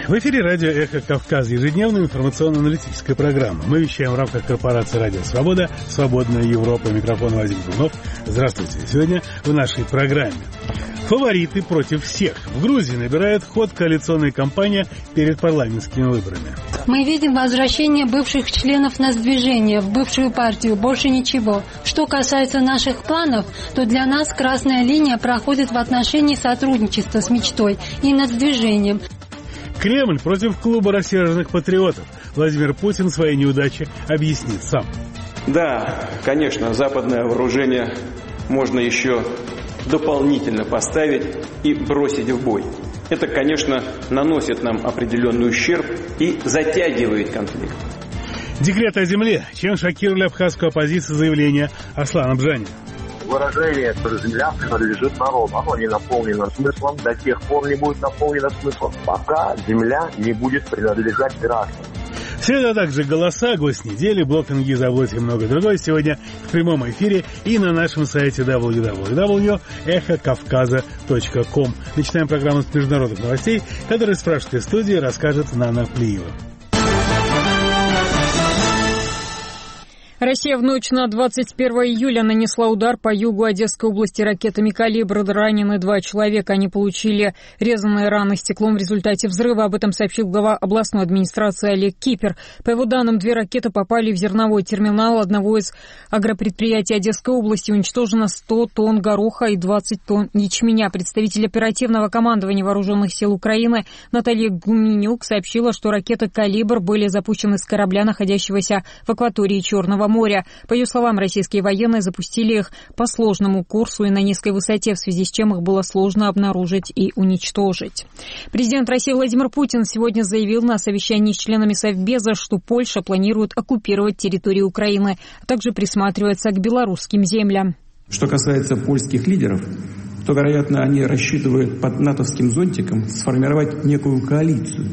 В эфире радио «Эхо Кавказа», ежедневная информационно-аналитическая программа. Мы вещаем в рамках корпорации «Радио Свобода», «Свободная Европа». Микрофон Вадим Гунов. Здравствуйте. Сегодня в нашей программе. Фавориты против всех. В Грузии набирает ход коалиционная кампания перед парламентскими выборами. Мы видим возвращение бывших членов Нацдвижения в бывшую партию. Больше ничего. Что касается наших планов, то для нас красная линия проходит в отношении сотрудничества с мечтой и Нацдвижением. Кремль против клуба рассерженных патриотов. Владимир Путин свои неудачи объяснит сам. Да, конечно, западное вооружение можно еще дополнительно поставить и бросить в бой. Это, конечно, наносит нам определенный ущерб и затягивает конфликт. Декрет о земле. Чем шокировали абхазскую оппозицию заявления Аслана Бжани? Выражение, что земля принадлежит народу, оно не наполнено смыслом, до тех пор не будет наполнено смыслом, пока земля не будет принадлежать гражданам. Все это также голоса, гость недели, блог «Инги Заблоти» и многое другое сегодня в прямом эфире и на нашем сайте www.эхокавказа.ком. Начинаем программу с международных новостей, которые с пражской студии расскажет Нана Плиева. Россия в ночь на 21 июля нанесла удар по югу Одесской области ракетами «Калибр». Ранены 2 человека. Они получили резаные раны стеклом в результате взрыва. Об этом сообщил глава областной администрации Олег Кипер. По его данным, 2 ракеты попали в зерновой терминал одного из агропредприятий Одесской области. Уничтожено 100 тонн гороха и 20 тонн ячменя. Представитель оперативного командования Вооруженных сил Украины Наталья Гуменюк сообщила, что ракеты «Калибр» были запущены с корабля, находящегося в акватории Черного моря. По ее словам, российские военные запустили их по сложному курсу и на низкой высоте, в связи с чем их было сложно обнаружить и уничтожить. Президент России Владимир Путин сегодня заявил на совещании с членами Совбеза, что Польша планирует оккупировать территорию Украины, а также присматривается к белорусским землям. Что касается польских лидеров, то, вероятно, они рассчитывают под натовским зонтиком сформировать некую коалицию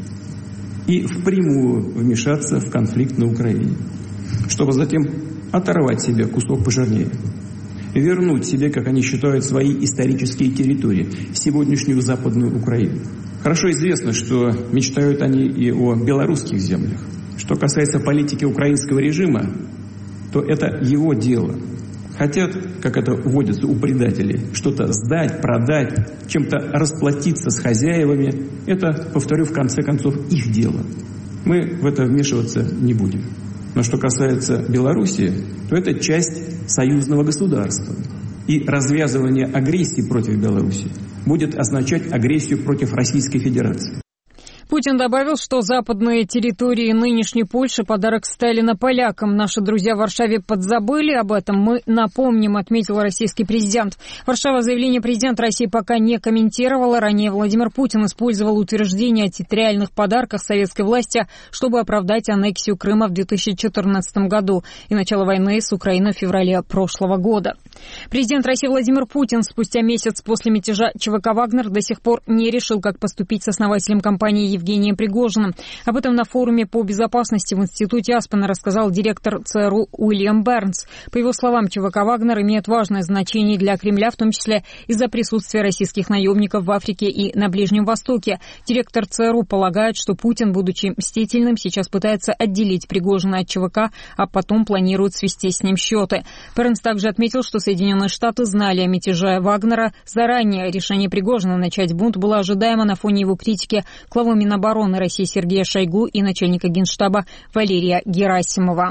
и впрямую вмешаться в конфликт на Украине, чтобы затем оторвать себе кусок пожирнее, вернуть себе, как они считают, свои исторические территории, сегодняшнюю Западную Украину. Хорошо известно, что мечтают они и о белорусских землях. Что касается политики украинского режима, то это его дело. Хотят, как это водится у предателей, что-то сдать, продать, чем-то расплатиться с хозяевами. Это, повторю, в конце концов, их дело. Мы в это вмешиваться не будем. Но что касается Белоруссии, то это часть союзного государства. И развязывание агрессии против Беларуси будет означать агрессию против Российской Федерации. Путин добавил, что западные территории нынешней Польши – подарок Сталина полякам. Наши друзья в Варшаве подзабыли об этом. Мы напомним, отметил российский президент. Варшава заявление президента России пока не комментировала. Ранее Владимир Путин использовал утверждение о территориальных подарках советской власти, чтобы оправдать аннексию Крыма в 2014 году и начало войны с Украиной в феврале прошлого года. Президент России Владимир Путин спустя месяц после мятежа ЧВК «Вагнер» до сих пор не решил, как поступить с основателем компании Евгением Пригожиным. Об этом на форуме по безопасности в Институте Аспена рассказал директор ЦРУ Уильям Бернс. По его словам, ЧВК «Вагнер» имеет важное значение для Кремля, в том числе из-за присутствия российских наемников в Африке и на Ближнем Востоке. Директор ЦРУ полагает, что Путин, будучи мстительным, сейчас пытается отделить Пригожина от ЧВК, а потом планирует свести с ним счеты. Бернс также отметил, что Соединенные Штаты знали о мятеже Вагнера заранее. Решение Пригожина начать бунт было ожидаемо на фоне его критики главы Минобороны России Сергея Шойгу и начальника Генштаба Валерия Герасимова.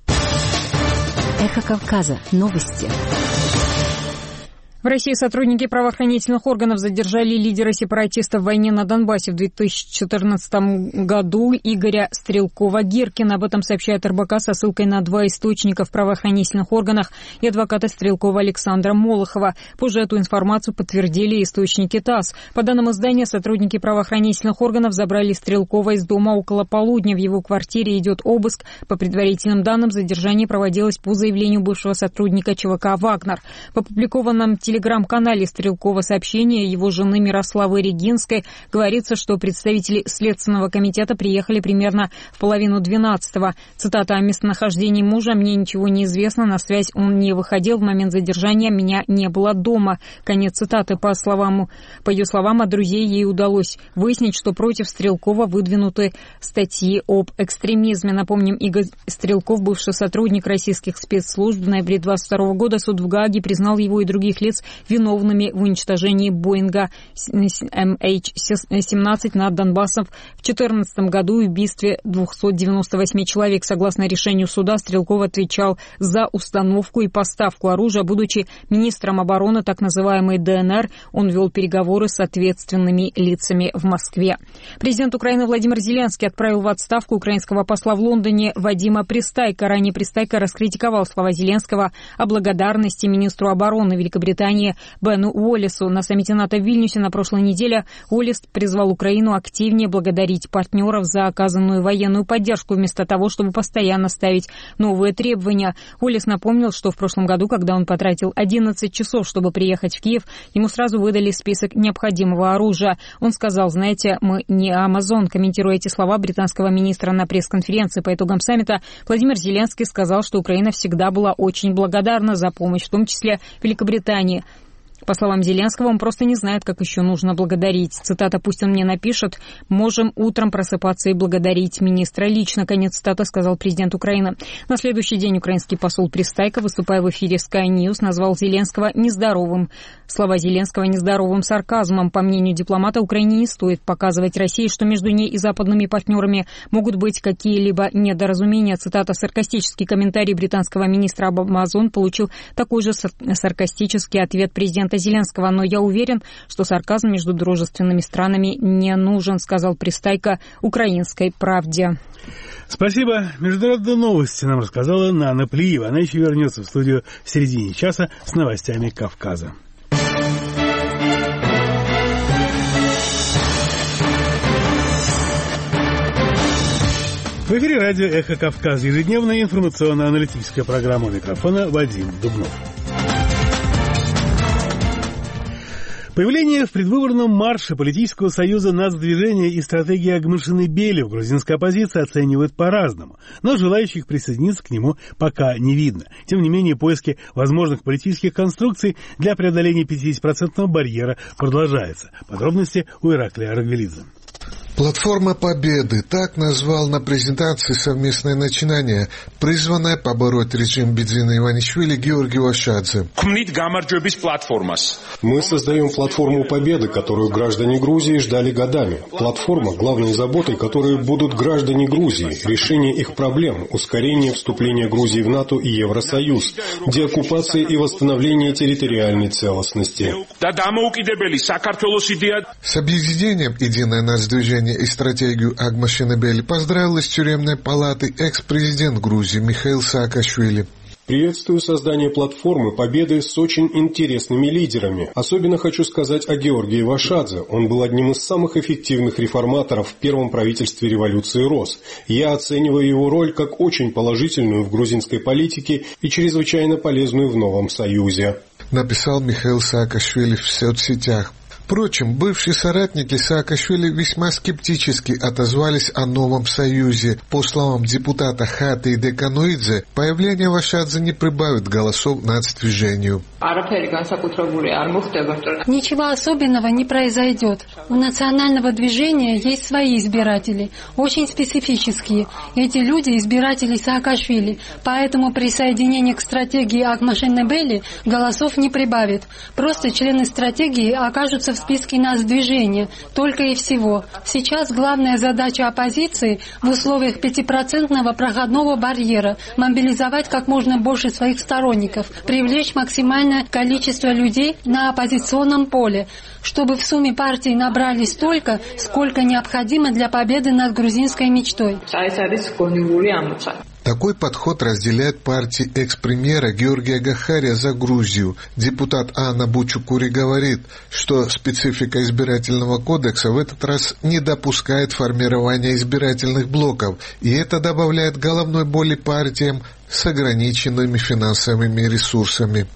Эхо Кавказа. Новости. В России сотрудники правоохранительных органов задержали лидера сепаратистов в войне на Донбассе в 2014 году Игоря Стрелкова-Гиркина. Об этом сообщает РБК со ссылкой на 2 источника в правоохранительных органах и адвоката Стрелкова Александра Молохова. Позже эту информацию подтвердили источники ТАСС. По данным издания, сотрудники правоохранительных органов забрали Стрелкова из дома около полудня. В его квартире идет обыск. По предварительным данным, задержание проводилось по заявлению бывшего сотрудника ЧВК «Вагнер». В опубликованном телеграм телеграм-канале Стрелкова сообщение его жены Мирославы Регинской говорится, что представители Следственного комитета приехали примерно в 11:30. Цитата: «О местонахождении мужа мне ничего не известно, на связь он не выходил, в момент задержания меня не было дома». Конец цитаты. По ее словам, от друзей ей удалось выяснить, что против Стрелкова выдвинуты статьи об экстремизме. Напомним, Игорь Стрелков, бывший сотрудник российских спецслужб, в ноябре 2022 года суд в Гааге признал его и других лиц виновными в уничтожении Боинга MH17 над Донбассом в 2014 году и убийстве 298 человек. Согласно решению суда, Стрелков отвечал за установку и поставку оружия. Будучи министром обороны так называемой ДНР, он вел переговоры с ответственными лицами в Москве. Президент Украины Владимир Зеленский отправил в отставку украинского посла в Лондоне Вадима Пристайка. Ранее Пристайка раскритиковал слова Зеленского о благодарности министру обороны Великобритании Бену Уоллесу. На саммите НАТО в Вильнюсе на прошлой неделе Уоллес призвал Украину активнее благодарить партнеров за оказанную военную поддержку, вместо того, чтобы постоянно ставить новые требования. Уоллес напомнил, что в прошлом году, когда он потратил 11 часов, чтобы приехать в Киев, ему сразу выдали список необходимого оружия. Он сказал: «Знаете, мы не Амазон». Комментируя эти слова британского министра на пресс-конференции по итогам саммита, Владимир Зеленский сказал, что Украина всегда была очень благодарна за помощь, в том числе Великобритании. По словам Зеленского, он просто не знает, как еще нужно благодарить. Цитата: «Пусть он мне напишет, можем утром просыпаться и благодарить министра лично». Конец цитаты, сказал президент Украины. На следующий день украинский посол Пристайко, выступая в эфире Sky News, назвал Зеленского нездоровым. Слова Зеленского нездоровым сарказмом. По мнению дипломата, Украине не стоит показывать России, что между ней и западными партнерами могут быть какие-либо недоразумения. Цитата: «Саркастический комментарий британского министра об Амазон получил такой же саркастический ответ президента Зеленского. Но я уверен, что сарказм между дружественными странами не нужен», сказал Пристайко «Украинской правде». Спасибо. Международные новости нам рассказала Нана Плиева. Она еще вернется в студию в середине часа с новостями Кавказа. В эфире радио «Эхо Кавказа». Ежедневная информационно-аналитическая программа. У микрофона Вадим Дубнов. Появление в предвыборном марше политического союза нацдвижения и стратегии Агмашины-Бели в грузинской оппозиции оценивают по-разному, но желающих присоединиться к нему пока не видно. Тем не менее, поиски возможных политических конструкций для преодоления 50% барьера продолжаются. Подробности у Ираклия Аргвелидзе. Платформа Победы, так назвал на презентации совместное начинание, призванное побороть режим Бедзина Иванишвили Георгий Вашадзе. Мы создаем платформу Победы, которую граждане Грузии ждали годами. Платформа, главной заботой которой будут граждане Грузии, решение их проблем, ускорение вступления Грузии в НАТО и Евросоюз, деоккупация и восстановление территориальной целостности. С объединением «Единое нацдвижение» и стратегию Агмашины-Бели поздравил из тюремной палаты экс-президент Грузии Михаил Саакашвили. Приветствую создание платформы Победы с очень интересными лидерами. Особенно хочу сказать о Георгии Вашадзе. Он был одним из самых эффективных реформаторов в первом правительстве революции РОС. Я оцениваю его роль как очень положительную в грузинской политике и чрезвычайно полезную в новом союзе. Написал Михаил Саакашвили в соцсетях. Впрочем, бывшие соратники Саакашвили весьма скептически отозвались о новом союзе. По словам депутата Хаты Декануидзе, появление Вашадзе не прибавит голосов нацдвижению. Ничего особенного не произойдет. У национального движения есть свои избиратели, очень специфические. Эти люди – избиратели Саакашвили, поэтому присоединение к стратегии Агмашины-Бели голосов не прибавит. Просто члены стратегии окажутся в списке нацдвижения, только и всего. Сейчас главная задача оппозиции в условиях 5% проходного барьера – мобилизовать как можно больше своих сторонников, привлечь максимальное количество людей на оппозиционном поле, чтобы в сумме партии набрали столько, сколько необходимо для победы над грузинской мечтой. Такой подход разделяет партии экс-премьера Георгия Гахария за Грузию. Депутат Анна Бучукури говорит, что специфика избирательного кодекса в этот раз не допускает формирования избирательных блоков, и это добавляет головной боли партиям, с ограниченными финансовыми ресурсами.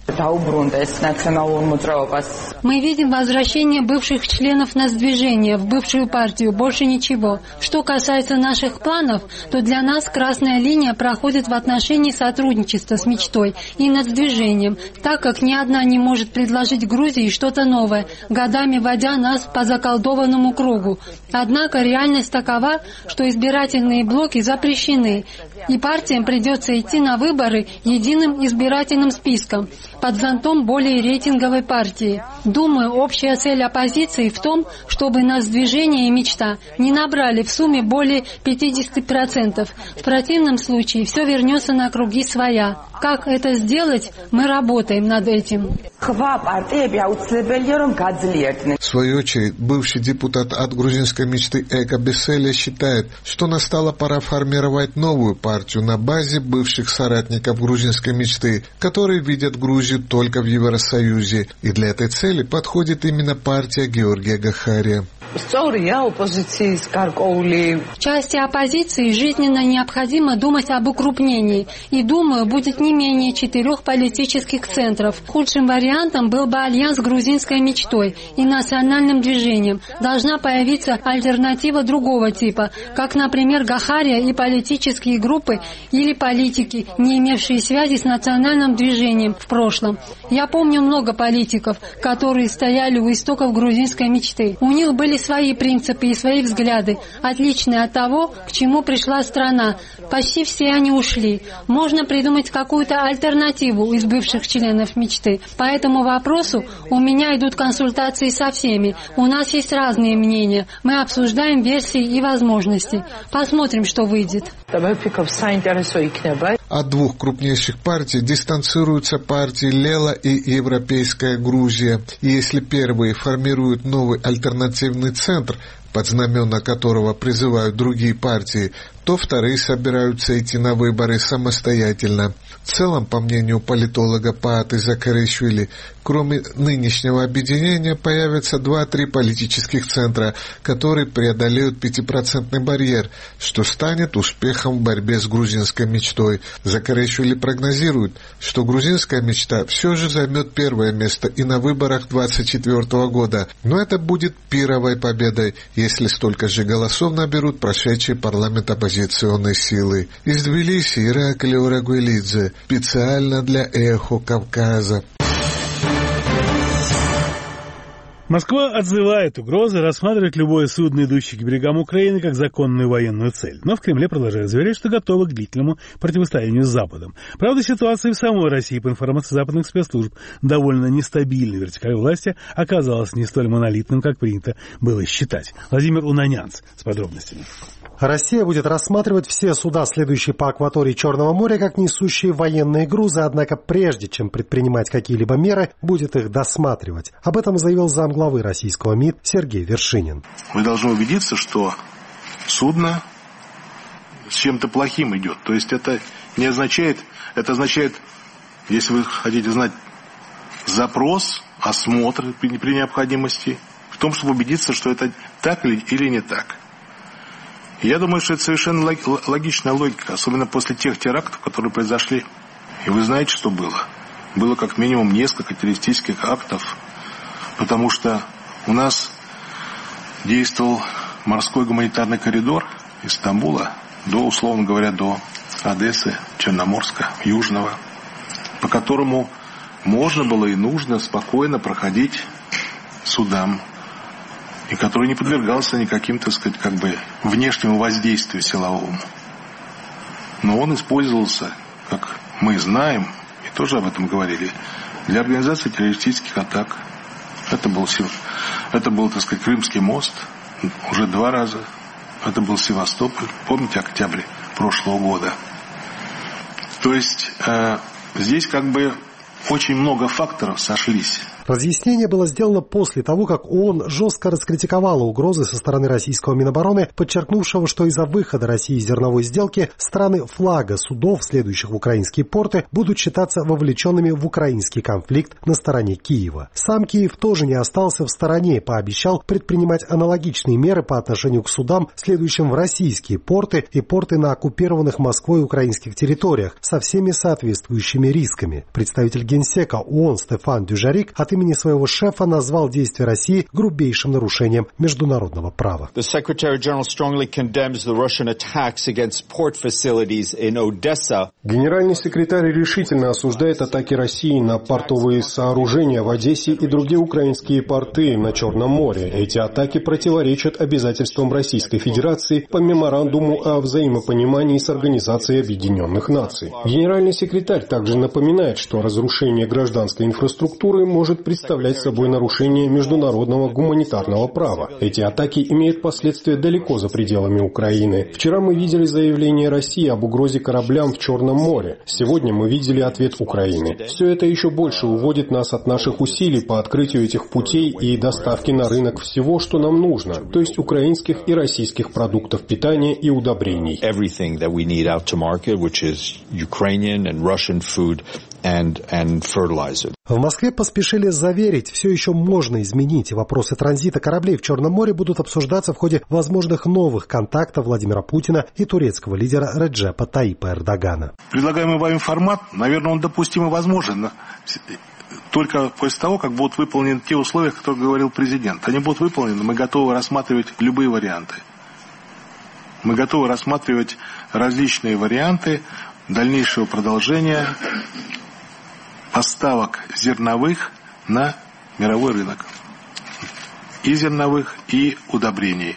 Мы видим возвращение бывших членов Нацдвижения в бывшую партию, больше ничего. Что касается наших планов, то для нас красная линия проходит в отношении сотрудничества с мечтой и Нацдвижением, так как ни одна не может предложить Грузии что-то новое, годами вводя нас по заколдованному кругу. Однако реальность такова, что избирательные блоки запрещены, и партиям придется идти на выборы единым избирательным списком под зонтом более рейтинговой партии. Думаю, общая цель оппозиции в том, чтобы Нацдвижение и мечта не набрали в сумме более 50%. В противном случае все вернется на круги своя. Как это сделать, мы работаем над этим. В свою очередь, бывший депутат от грузинской мечты Эко Беселия считает, что настала пора формировать новую партию на базе бывших соратников грузинской мечты, которые видят Грузию только в Евросоюзе. И для этой цели подходит именно партия Георгия Гахария. В части оппозиции жизненно необходимо думать об укрупнении. И, думаю, будет не менее 4 политических центров. Худшим вариантом был бы альянс с грузинской мечтой и национальным движением. Должна появиться альтернатива другого типа, как, например, Гахария и политические группы или политики, не имевшие связи с национальным движением в прошлом. Я помню много политиков, которые стояли у истоков грузинской мечты. У них были свои принципы и свои взгляды, отличные от того, к чему пришла страна. Почти все они ушли. Можно придумать какую-то альтернативу из бывших членов мечты. По этому вопросу у меня идут консультации со всеми. У нас есть разные мнения. Мы обсуждаем версии и возможности. Посмотрим, что выйдет. От двух крупнейших партий дистанцируются партии Лела и Европейская Грузия. И если первые формируют новый альтернативный центр, под знамена которого призывают другие партии, то вторые собираются идти на выборы самостоятельно. В целом, по мнению политолога Пааты Закаришвили, кроме нынешнего объединения появятся 2-3 политических центра, которые преодолеют 5% барьер, что станет успехом в борьбе с грузинской мечтой. Закаришвили прогнозирует, что грузинская мечта все же займет первое место и на выборах 2024 года, но это будет пировой победой, если столько же голосов наберут прошедшие парламент оппозиционной силы. Из Тбилиси Ираклий Орагуэлидзе, специально для «Эхо Кавказа». Москва отзывает угрозы, рассматривает любое судно, идущее к берегам Украины, как законную военную цель. Но в Кремле продолжают заверять, что готовы к длительному противостоянию с Западом. Правда, ситуация в самой России, по информации западных спецслужб, довольно нестабильной. Вертикаль власти оказалась не столь монолитным, как принято было считать. Владимир Унанянц с подробностями. Россия будет рассматривать все суда, следующие по акватории Черного моря, как несущие военные грузы, однако прежде чем предпринимать какие-либо меры, будет их досматривать. Об этом заявил замглавы российского МИД Сергей Вершинин. Мы должны убедиться, что судно с чем-то плохим идет. То есть это означает, если вы хотите знать, запрос, осмотр при необходимости, в том, чтобы убедиться, что это так или не так. Я думаю, что это совершенно логичная логика, особенно после тех терактов, которые произошли. И вы знаете, что было? Было как минимум несколько террористических актов, потому что у нас действовал морской гуманитарный коридор из Стамбула до, условно говоря, до Одессы, Черноморска, Южного, по которому можно было и нужно спокойно проходить судам, и который не подвергался никаким, так сказать, внешнему воздействию силовому. Но он использовался, как мы знаем, и тоже об этом говорили, для организации террористических атак. Это был, так сказать, Крымский мост уже 2 раза. Это был Севастополь, помните, октябрь прошлого года. То есть здесь очень много факторов сошлись. Разъяснение было сделано после того, как ООН жестко раскритиковала угрозы со стороны российского Минобороны, подчеркнувшего, что из-за выхода России из зерновой сделки страны флага судов, следующих в украинские порты, будут считаться вовлеченными в украинский конфликт на стороне Киева. Сам Киев тоже не остался в стороне и пообещал предпринимать аналогичные меры по отношению к судам, следующим в российские порты и порты на оккупированных Москвой украинских территориях, со всеми соответствующими рисками. Представитель Генсека ООН Стефан Дюжарик от имени своего шефа назвал действия России грубейшим нарушением международного права. Генеральный секретарь решительно осуждает атаки России на портовые сооружения в Одессе и другие украинские порты на Черном море. Эти атаки противоречат обязательствам Российской Федерации по меморандуму о взаимопонимании с Организацией Объединенных Наций. Генеральный секретарь также напоминает, что разрушение гражданской инфраструктуры может представлять собой нарушение международного гуманитарного права. Эти атаки имеют последствия далеко за пределами Украины. Вчера мы видели заявление России об угрозе кораблям в Черном море. Сегодня мы видели ответ Украины. Все это еще больше уводит нас от наших усилий по открытию этих путей и доставке на рынок всего, что нам нужно, то есть украинских и российских продуктов питания и удобрений. В Москве поспешили заверить, все еще можно изменить, и вопросы транзита кораблей в Черном море будут обсуждаться в ходе возможных новых контактов Владимира Путина и турецкого лидера Реджепа Таипа Эрдогана. Предлагаемый вами формат, наверное, он допустим и возможен, только после того, как будут выполнены те условия, о которых говорил президент. Они будут выполнены, мы готовы рассматривать любые варианты. Мы готовы рассматривать различные варианты дальнейшего продолжения поставок зерновых на мировой рынок. И зерновых, и удобрений.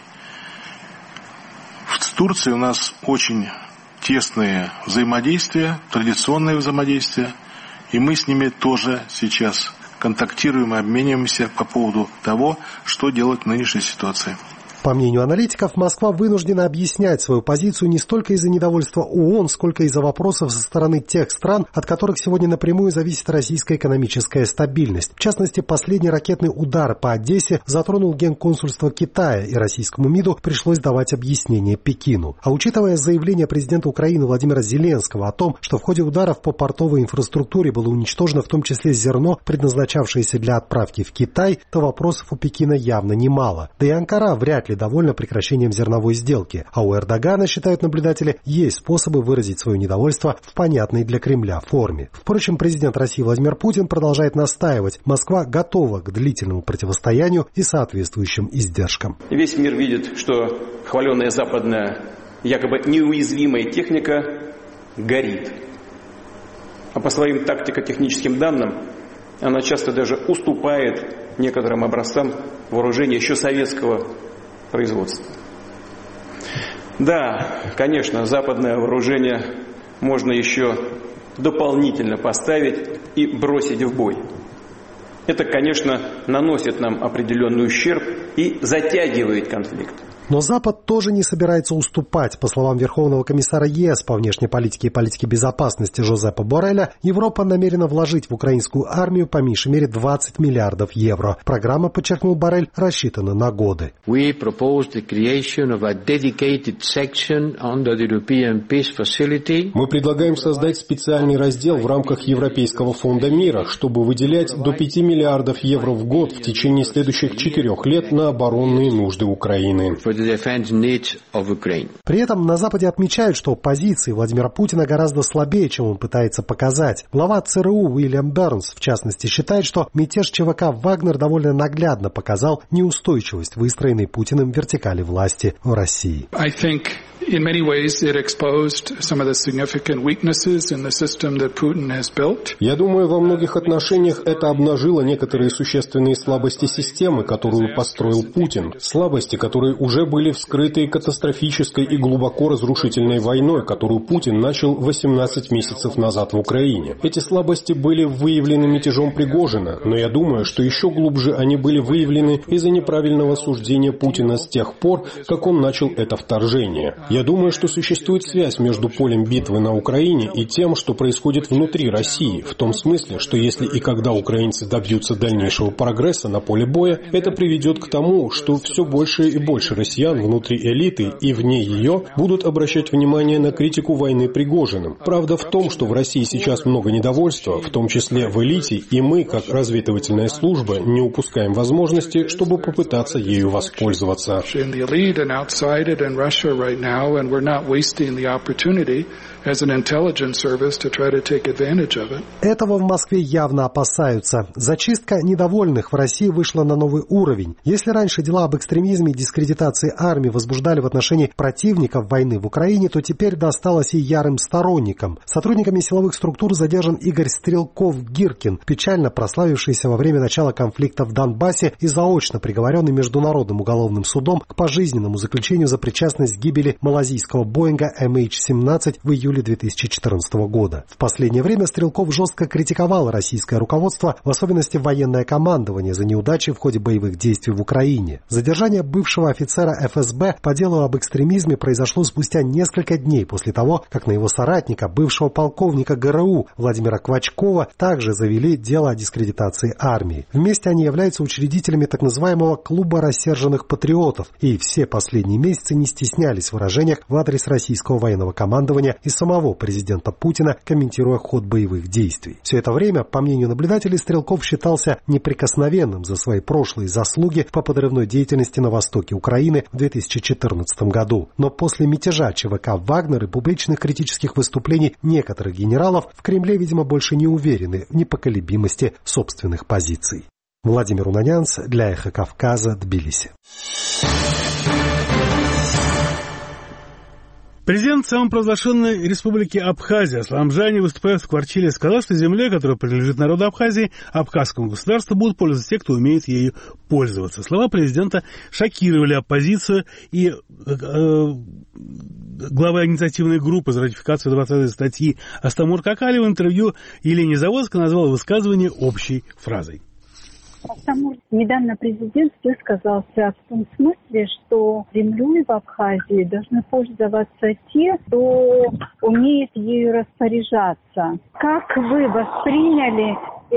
С Турцией у нас очень тесные взаимодействия, традиционные взаимодействия, и мы с ними тоже сейчас контактируем и обмениваемся по поводу того, что делать в нынешней ситуации. По мнению аналитиков, Москва вынуждена объяснять свою позицию не столько из-за недовольства ООН, сколько из-за вопросов со стороны тех стран, от которых сегодня напрямую зависит российская экономическая стабильность. В частности, последний ракетный удар по Одессе затронул генконсульство Китая, и российскому МИДу пришлось давать объяснение Пекину. А учитывая заявление президента Украины Владимира Зеленского о том, что в ходе ударов по портовой инфраструктуре было уничтожено в том числе зерно, предназначавшееся для отправки в Китай, то вопросов у Пекина явно немало. Да и Анкара вряд ли довольна прекращением зерновой сделки, а у Эрдогана, считают наблюдатели, есть способы выразить свое недовольство в понятной для Кремля форме. Впрочем, президент России Владимир Путин продолжает настаивать: Москва готова к длительному противостоянию и соответствующим издержкам. Весь мир видит, что хваленная западная, якобы неуязвимая техника горит. А по своим тактико-техническим данным она часто даже уступает некоторым образцам вооружения еще советского производства. Да, конечно, западное вооружение можно еще дополнительно поставить и бросить в бой. Это, конечно, наносит нам определенный ущерб и затягивает конфликт. Но Запад тоже не собирается уступать. По словам Верховного комиссара ЕС по внешней политике и политике безопасности Жозепа Борреля, Европа намерена вложить в украинскую армию по меньшей мере 20 миллиардов евро. Программа, подчеркнул Боррель, рассчитана на годы. Мы предлагаем создать специальный раздел в рамках Европейского фонда мира, чтобы выделять до 5 миллиардов евро в год в течение следующих 4 лет на оборонные нужды Украины. При этом на Западе отмечают, что позиции Владимира Путина гораздо слабее, чем он пытается показать. Глава ЦРУ Уильям Бернс, в частности, считает, что мятеж ЧВК «Вагнер» довольно наглядно показал неустойчивость выстроенной Путиным вертикали власти в России. In many ways, it exposed some of the significant weaknesses in the system that Putin has built. Я думаю, во многих отношениях это обнажило некоторые существенные слабости системы, которую построил Путин. Слабости, которые уже были вскрыты катастрофической и глубоко разрушительной войной, которую Путин начал 18 месяцев назад в Украине. Эти слабости были выявлены мятежом Пригожина, но я думаю, что еще глубже они были выявлены из-за неправильного суждения Путина с тех пор, как он начал это вторжение. Я думаю, что существует связь между полем битвы на Украине и тем, что происходит внутри России, в том смысле, что если и когда украинцы добьются дальнейшего прогресса на поле боя, это приведет к тому, что все больше и больше россиян внутри элиты и вне ее будут обращать внимание на критику войны Пригожиным. Правда в том, что в России сейчас много недовольства, в том числе в элите, и мы, как разведывательная служба, не упускаем возможности, чтобы попытаться ею воспользоваться. Этого в Москве явно опасаются. Зачистка недовольных в России вышла на новый уровень. Если раньше дела об экстремизме и дискредитации армии возбуждали в отношении противников войны в Украине, то теперь досталось и ярым сторонникам. Сотрудниками силовых структур задержан Игорь Стрелков-Гиркин, печально прославившийся во время начала конфликта в Донбассе и заочно приговоренный Международным уголовным судом к пожизненному заключению за причастность к гибели малазийского Боинга MH17 в июле 2014 года. В последнее время Стрелков жестко критиковал российское руководство, в особенности военное командование, за неудачи в ходе боевых действий в Украине. Задержание бывшего офицера ФСБ по делу об экстремизме произошло спустя несколько дней после того, как на его соратника, бывшего полковника ГРУ Владимира Квачкова, также завели дело о дискредитации армии. Вместе они являются учредителями так называемого клуба рассерженных патриотов, и все последние месяцы не стеснялись в выражениях в адрес российского военного командования и самого президента Путина, комментируя ход боевых действий. Все это время, по мнению наблюдателей, Стрелков считался неприкосновенным за свои прошлые заслуги по подрывной деятельности на востоке Украины в 2014 году. Но после мятежа ЧВК «Вагнер» и публичных критических выступлений некоторых генералов в Кремле, видимо, больше не уверены в непоколебимости собственных позиций. Владимир Унанянц для «Эхо Кавказа», Тбилиси. Президент самопровозглашенной республики Абхазия Аслан Амжани, выступая в Скворчиле, сказал, что землей, которая принадлежит народу Абхазии, абхазскому государству, будут пользоваться те, кто умеет ею пользоваться. Слова президента шокировали оппозицию, и глава инициативной группы за ратификацию 20-й статьи Астамур Какали в интервью Елене Заводской назвал высказывание общей фразой. Недавно президент высказался в том смысле, что землей в Абхазии должны пользоваться те, кто умеет ею распоряжаться. Как вы восприняли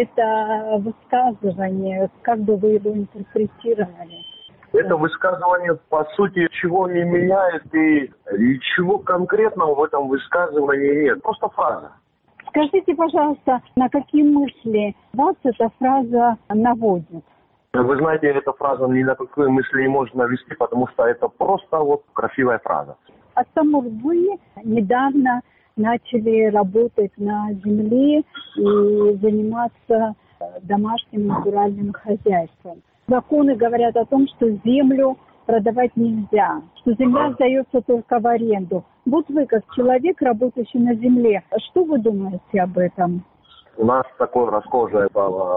это высказывание? Как бы вы его интерпретировали? Это высказывание, по сути, чего не меняет и ничего конкретного в этом высказывании нет. Просто фраза. Скажите, пожалуйста, на какие мысли вас эта фраза наводит? Вы знаете, эта фраза ни на какие мысли не может навести, потому что это просто красивая фраза. Астамур, вы недавно начали работать на земле и заниматься домашним натуральным хозяйством. Законы говорят о том, что землю продавать нельзя, что земля сдается только в аренду. Вот вы, как человек, работающий на земле, что вы думаете об этом? У нас такое расхожее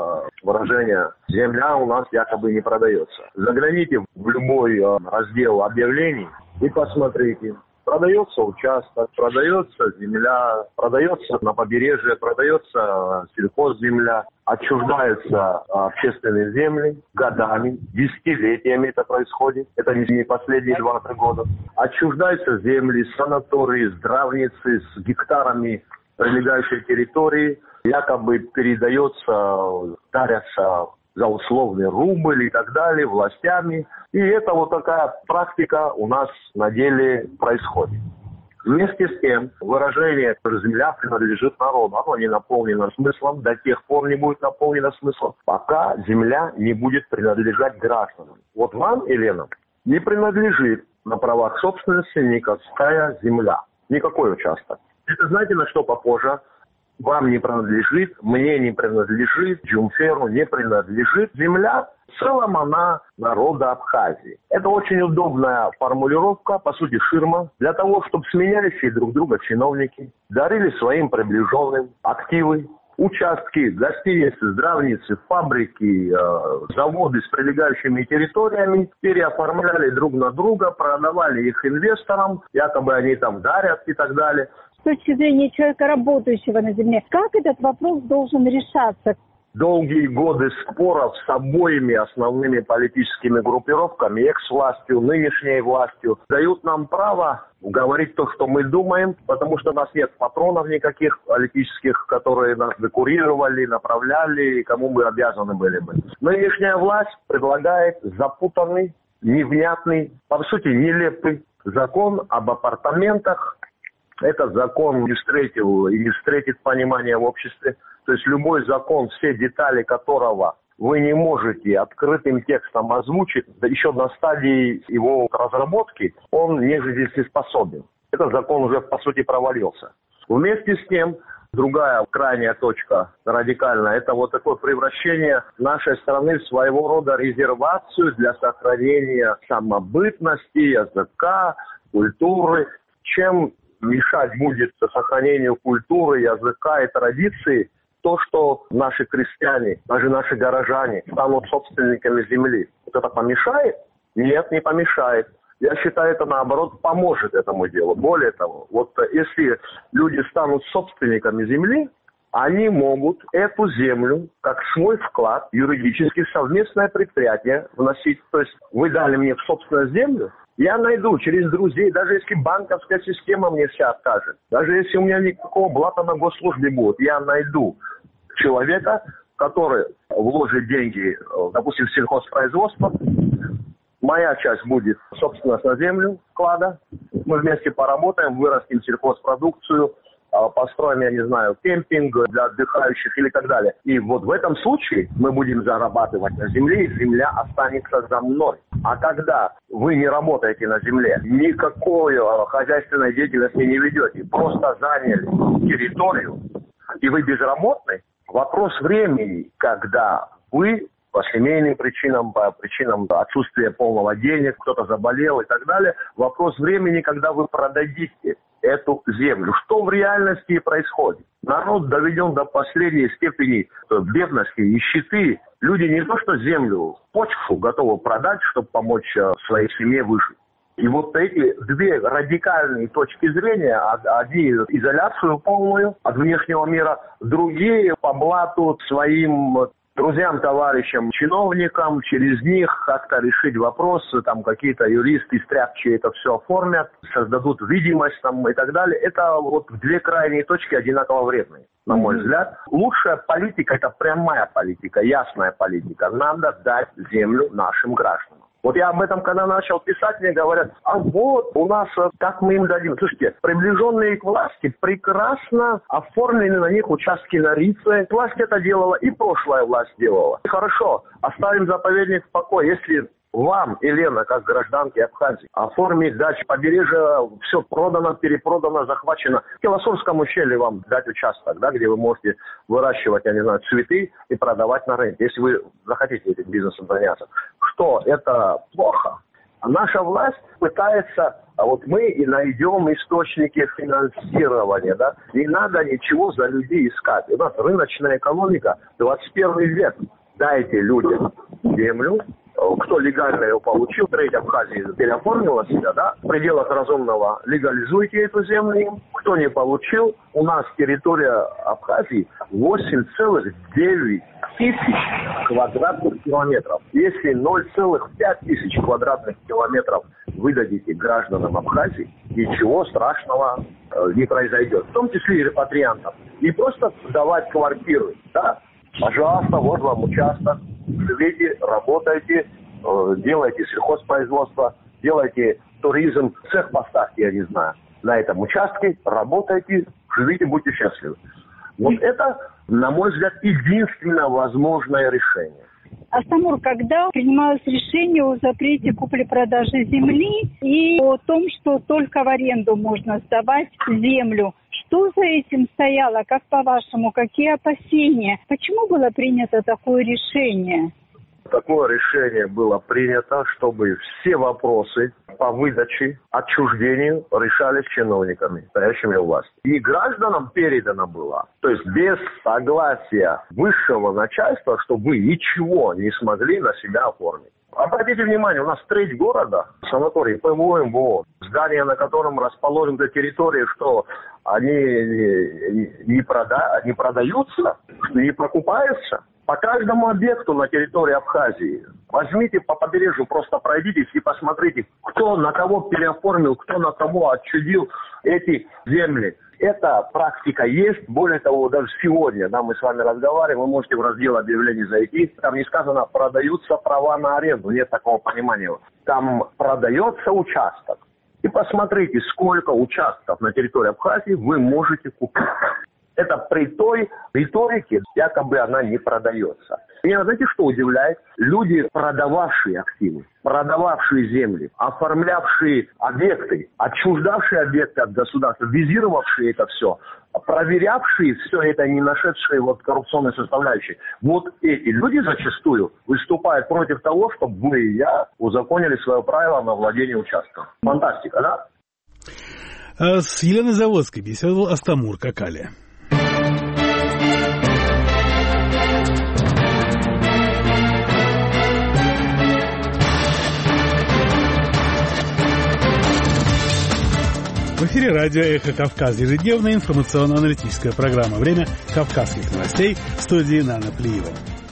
выражение: земля у нас якобы не продается. Загляните в любой раздел объявлений и посмотрите. Продается участок, продается земля, продается на побережье, продается сельхозземля, отчуждаются общественные земли годами, десятилетиями это происходит. Это не последние 2-3 года. Отчуждаются земли, санатории, здравницы с гектарами прилегающей территории. Якобы передается, дарятся за условный рубль и так далее властями. И это такая практика у нас на деле происходит. Вместе с тем, выражение «земля принадлежит народу», оно не наполнено смыслом, до тех пор не будет наполнено смыслом, пока земля не будет принадлежать гражданам. Вот вам, Елена, не принадлежит на правах собственности никакая земля, никакой участок. Это знаете, на что похоже? Вам не принадлежит, мне не принадлежит, Джумферу не принадлежит земля. В целом она народа Абхазии. Это очень удобная формулировка, по сути ширма, для того, чтобы сменяющие друг друга чиновники дарили своим приближенным активы, участки, гостиницы, здравницы, фабрики, заводы с прилегающими территориями, переоформляли друг на друга, продавали их инвесторам, якобы они там дарят и так далее. С точки зрения человека, работающего на земле, как этот вопрос должен решаться? долгие годы споров с обоими основными политическими группировками, экс-властью, нынешней властью, дают нам право говорить то, что мы думаем, потому что у нас нет патронов никаких политических, которые нас декурировали, направляли, и кому мы обязаны были бы. Нынешняя власть предлагает запутанный, невнятный, по сути нелепый закон об апартаментах. Этот закон не встретил и не встретит понимания в обществе. То есть любой закон, все детали которого вы не можете открытым текстом озвучить, да еще на стадии его разработки, он не жизнеспособен. Этот закон уже, по сути, провалился. Вместе с тем, другая крайняя точка радикальная, это вот такое превращение нашей страны в своего рода резервацию для сохранения самобытности, языка, культуры. Чем мешать будет сохранению культуры, языка и традиций то, что наши крестьяне, даже наши горожане станут собственниками земли? Вот это помешает? Нет, не помешает. Я считаю, это наоборот поможет этому делу. Более того, вот если люди станут собственниками земли, они могут эту землю как свой вклад юридически в совместное предприятие вносить. То есть вы дали мне в собственность землю, я найду через друзей, даже если банковская система мне вся откажет, даже если у меня никакого блата на госслужбе будет, я найду человека, который вложит деньги, допустим, в сельхозпроизводство. Моя часть будет собственность на землю вклада. Мы вместе поработаем, вырастим сельхозпродукцию, построим, я не знаю, кемпинг для отдыхающих или так далее. И вот в этом случае мы будем зарабатывать на земле, и земля останется за мной. А когда вы не работаете на земле, никакой хозяйственной деятельности не ведете, просто заняли территорию, и вы безработны, вопрос времени, когда вы по семейным причинам, по причинам отсутствия полного денег, кто-то заболел и так далее, вопрос времени, когда вы продадите эту землю. Что в реальности и происходит? Народ доведен до последней степени бедности, нищеты. Люди не то что землю, почву готовы продать, чтобы помочь своей семье выжить. И вот эти две радикальные точки зрения, одни изоляцию полную от внешнего мира, другие по блату своим друзьям, товарищам, чиновникам, через них как-то решить вопросы, там какие-то юристы стряпчие это все оформят, создадут видимость там и так далее. Это вот две крайние точки одинаково вредные, на мой взгляд. Лучшая политика – это прямая политика, ясная политика. Надо дать землю нашим гражданам. Вот я об этом, когда начал писать, мне говорят, а вот у нас, как мы им дадим? Слушайте, приближенные к власти прекрасно оформлены на них участки на Рице. Власть это делала, и прошлая власть делала. Хорошо, оставим заповедник в покое. Если вам, Елена, как гражданке Абхазии, оформить дачу, побережье, все продано, перепродано, захвачено. В Килосурском ущелье вам дать участок, да, где вы можете выращивать, я не знаю, цветы и продавать на рынке, если вы захотите этим бизнесом заняться. Что, это плохо? А наша власть пытается, а вот мы и найдем источники финансирования, да, не надо ничего за людей искать. У нас рыночная экономика, 21 век. Дайте людям землю. Кто легально ее получил, треть Абхазии переоформила себя, да, в пределах разумного легализуйте эту землю. Кто не получил, у нас территория Абхазии 8,9 тысяч квадратных километров. Если 0,5 тысяч квадратных километров вы дадите гражданам Абхазии, ничего страшного не произойдет. В том числе и репатриантам. Не просто давать квартиры, да. Пожалуйста, вот вам участок, живите, работайте, делайте сельхозпроизводство, делайте туризм, цех поставьте, я не знаю, на этом участке, работайте, живите, будьте счастливы. Вот это, на мой взгляд, единственное возможное решение. Астамур, когда принималось решение о запрете купли-продажи земли и о том, что только в аренду можно сдавать землю, что за этим стояло? Как по-вашему, какие опасения? Почему было принято такое решение? Такое решение было принято, чтобы все вопросы по выдаче, отчуждению решались чиновниками, стоящими у власти. И гражданам передано было, то есть без согласия высшего начальства, что вы ничего не смогли на себя оформить. Обратите внимание, у нас треть города, санаторий ПВО, МВО, здания, на котором расположены на территории, что они не продаются, что не покупаются. По каждому объекту на территории Абхазии возьмите по побережью, просто пройдитесь и посмотрите, кто на кого переоформил, кто на кого отчудил эти земли. Эта практика есть. Более того, даже сегодня, мы с вами разговариваем, вы можете в раздел объявлений зайти. Там не сказано «продаются права на аренду». Нет такого понимания. Там продается участок. И посмотрите, сколько участков на территории Абхазии вы можете купить. Это при той риторике, якобы она не продается. Меня, знаете, что удивляет? Люди, продававшие активы, продававшие земли, оформлявшие объекты, отчуждавшие объекты от государства, визировавшие это все, проверявшие все это, не нашедшие коррупционной составляющей. Вот эти люди зачастую выступают против того, чтобы вы и я узаконили свое право на владение участком. Фантастика, да? С Еленой Заводской беседовал Астамур Какали. В эфире радио «Эхо Кавказа». Ежедневная информационно-аналитическая программа. Время кавказских новостей. В студии Нана Плиева.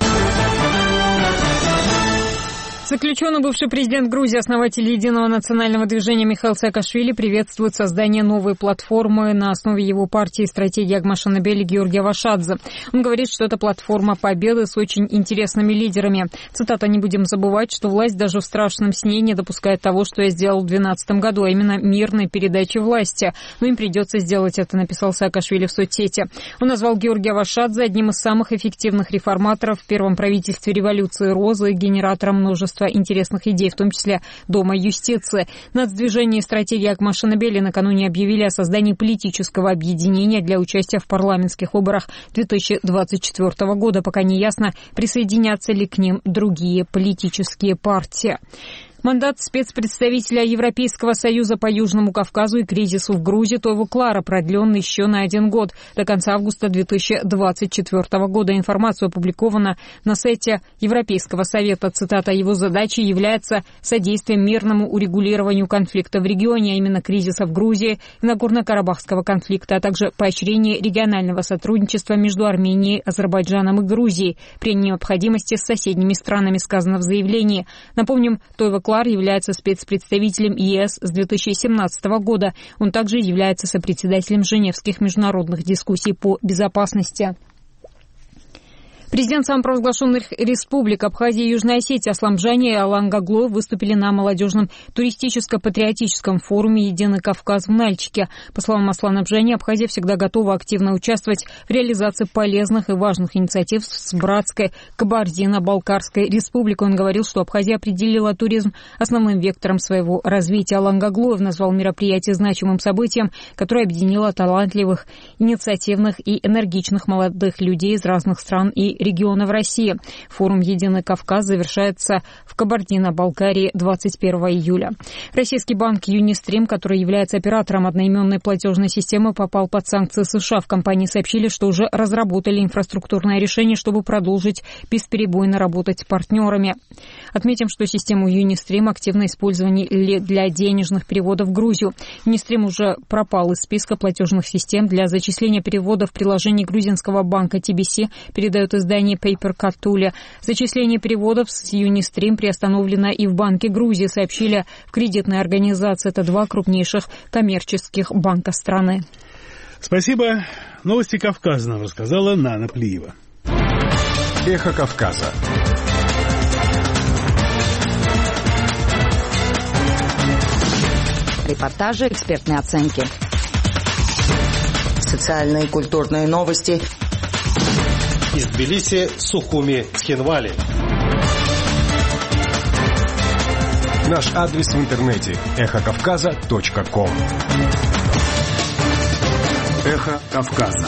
Заключенный бывший президент Грузии, основатель Единого национального движения Михаил Саакашвили приветствует создание новой платформы на основе его партии и стратегии Агмашинабели Георгия Вашадзе. Он говорит, что это платформа победы с очень интересными лидерами. Цитата: «Не будем забывать, что власть даже в страшном сне не допускает того, что я сделал в 2012 году, а именно мирной передачи власти. Но им придется сделать это», написал Саакашвили в соцсети. Он назвал Георгия Вашадзе одним из самых эффективных реформаторов в первом правительстве революции Розы, генератором множества интересных идей, в том числе Дома юстиции. Нацдвижение и стратегия Агмашинабели накануне объявили о создании политического объединения для участия в парламентских выборах 2024 года. Пока не ясно, присоединятся ли к ним другие политические партии. Мандат спецпредставителя Европейского Союза по Южному Кавказу и кризису в Грузии Тойво Клара продлен еще на 1 год, до конца августа 2024 года. Информация опубликована на сайте Европейского Совета. Цитата: «Его задачей является содействие мирному урегулированию конфликта в регионе, а именно кризиса в Грузии и Нагорно-Карабахского конфликта, а также поощрение регионального сотрудничества между Арменией, Азербайджаном и Грузией при необходимости с соседними странами», сказано в заявлении. Напомним, Тойво Клара является спецпредставителем ЕС с 2017 года. Он также является сопредседателем Женевских международных дискуссий по безопасности. Президент самопровозглашенных республик Абхазия и Южная Осетия Аслан Бжани и Алан Гаглоев выступили на молодежном туристическо-патриотическом форуме «Единый Кавказ» в Нальчике. По словам Аслана Бжани, Абхазия всегда готова активно участвовать в реализации полезных и важных инициатив с братской Кабардино-Балкарской республикой. Он говорил, что Абхазия определила туризм основным вектором своего развития. Алан Гаглоев назвал мероприятие значимым событием, которое объединило талантливых, инициативных и энергичных молодых людей из разных стран и регионов России. Форум «Единый Кавказ» завершается в Кабардино-Балкарии 21 июля. Российский банк Юнистрим, который является оператором одноименной платежной системы, попал под санкции США. В компании сообщили, что уже разработали инфраструктурное решение, чтобы продолжить бесперебойно работать с партнерами. Отметим, что систему Юнистрим активно использовали для денежных переводов в Грузию. Юнистрим уже пропал из списка платежных систем. Для зачисления переводов в приложении грузинского банка TBC передает издание Paper Cartula. Зачисление переводов с Юнистрим приостановлено и в Банке Грузии, сообщили в кредитной организации. Это 2 крупнейших коммерческих банка страны. Спасибо. Новости Кавказа нам рассказала Нана Плиева. Эхо Кавказа. Репортажи, экспертные оценки. Социальные и культурные новости. Из Тбилиси, Сухуми, Цхинвали. Наш адрес в интернете эхокавказа.ком. Эхо Кавказа.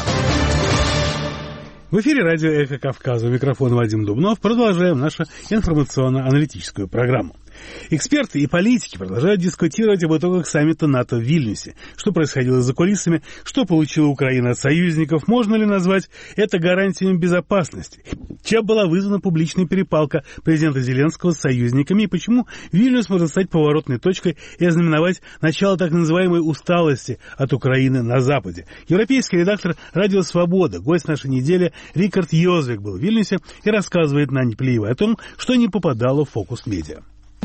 В эфире радио «Эхо Кавказа». У микрофона Вадим Дубнов. Продолжаем нашу информационно-аналитическую программу. Эксперты и политики продолжают дискутировать об итогах саммита НАТО в Вильнюсе. Что происходило за кулисами, что получила Украина от союзников, можно ли назвать это гарантиями безопасности? Чем была вызвана публичная перепалка президента Зеленского с союзниками и почему Вильнюс может стать поворотной точкой и ознаменовать начало так называемой усталости от Украины на Западе? Европейский редактор «Радио Свобода», гость нашей недели Рикард Йозвик был в Вильнюсе и рассказывает на Неплиевой о том, что не попадало в фокус медиа.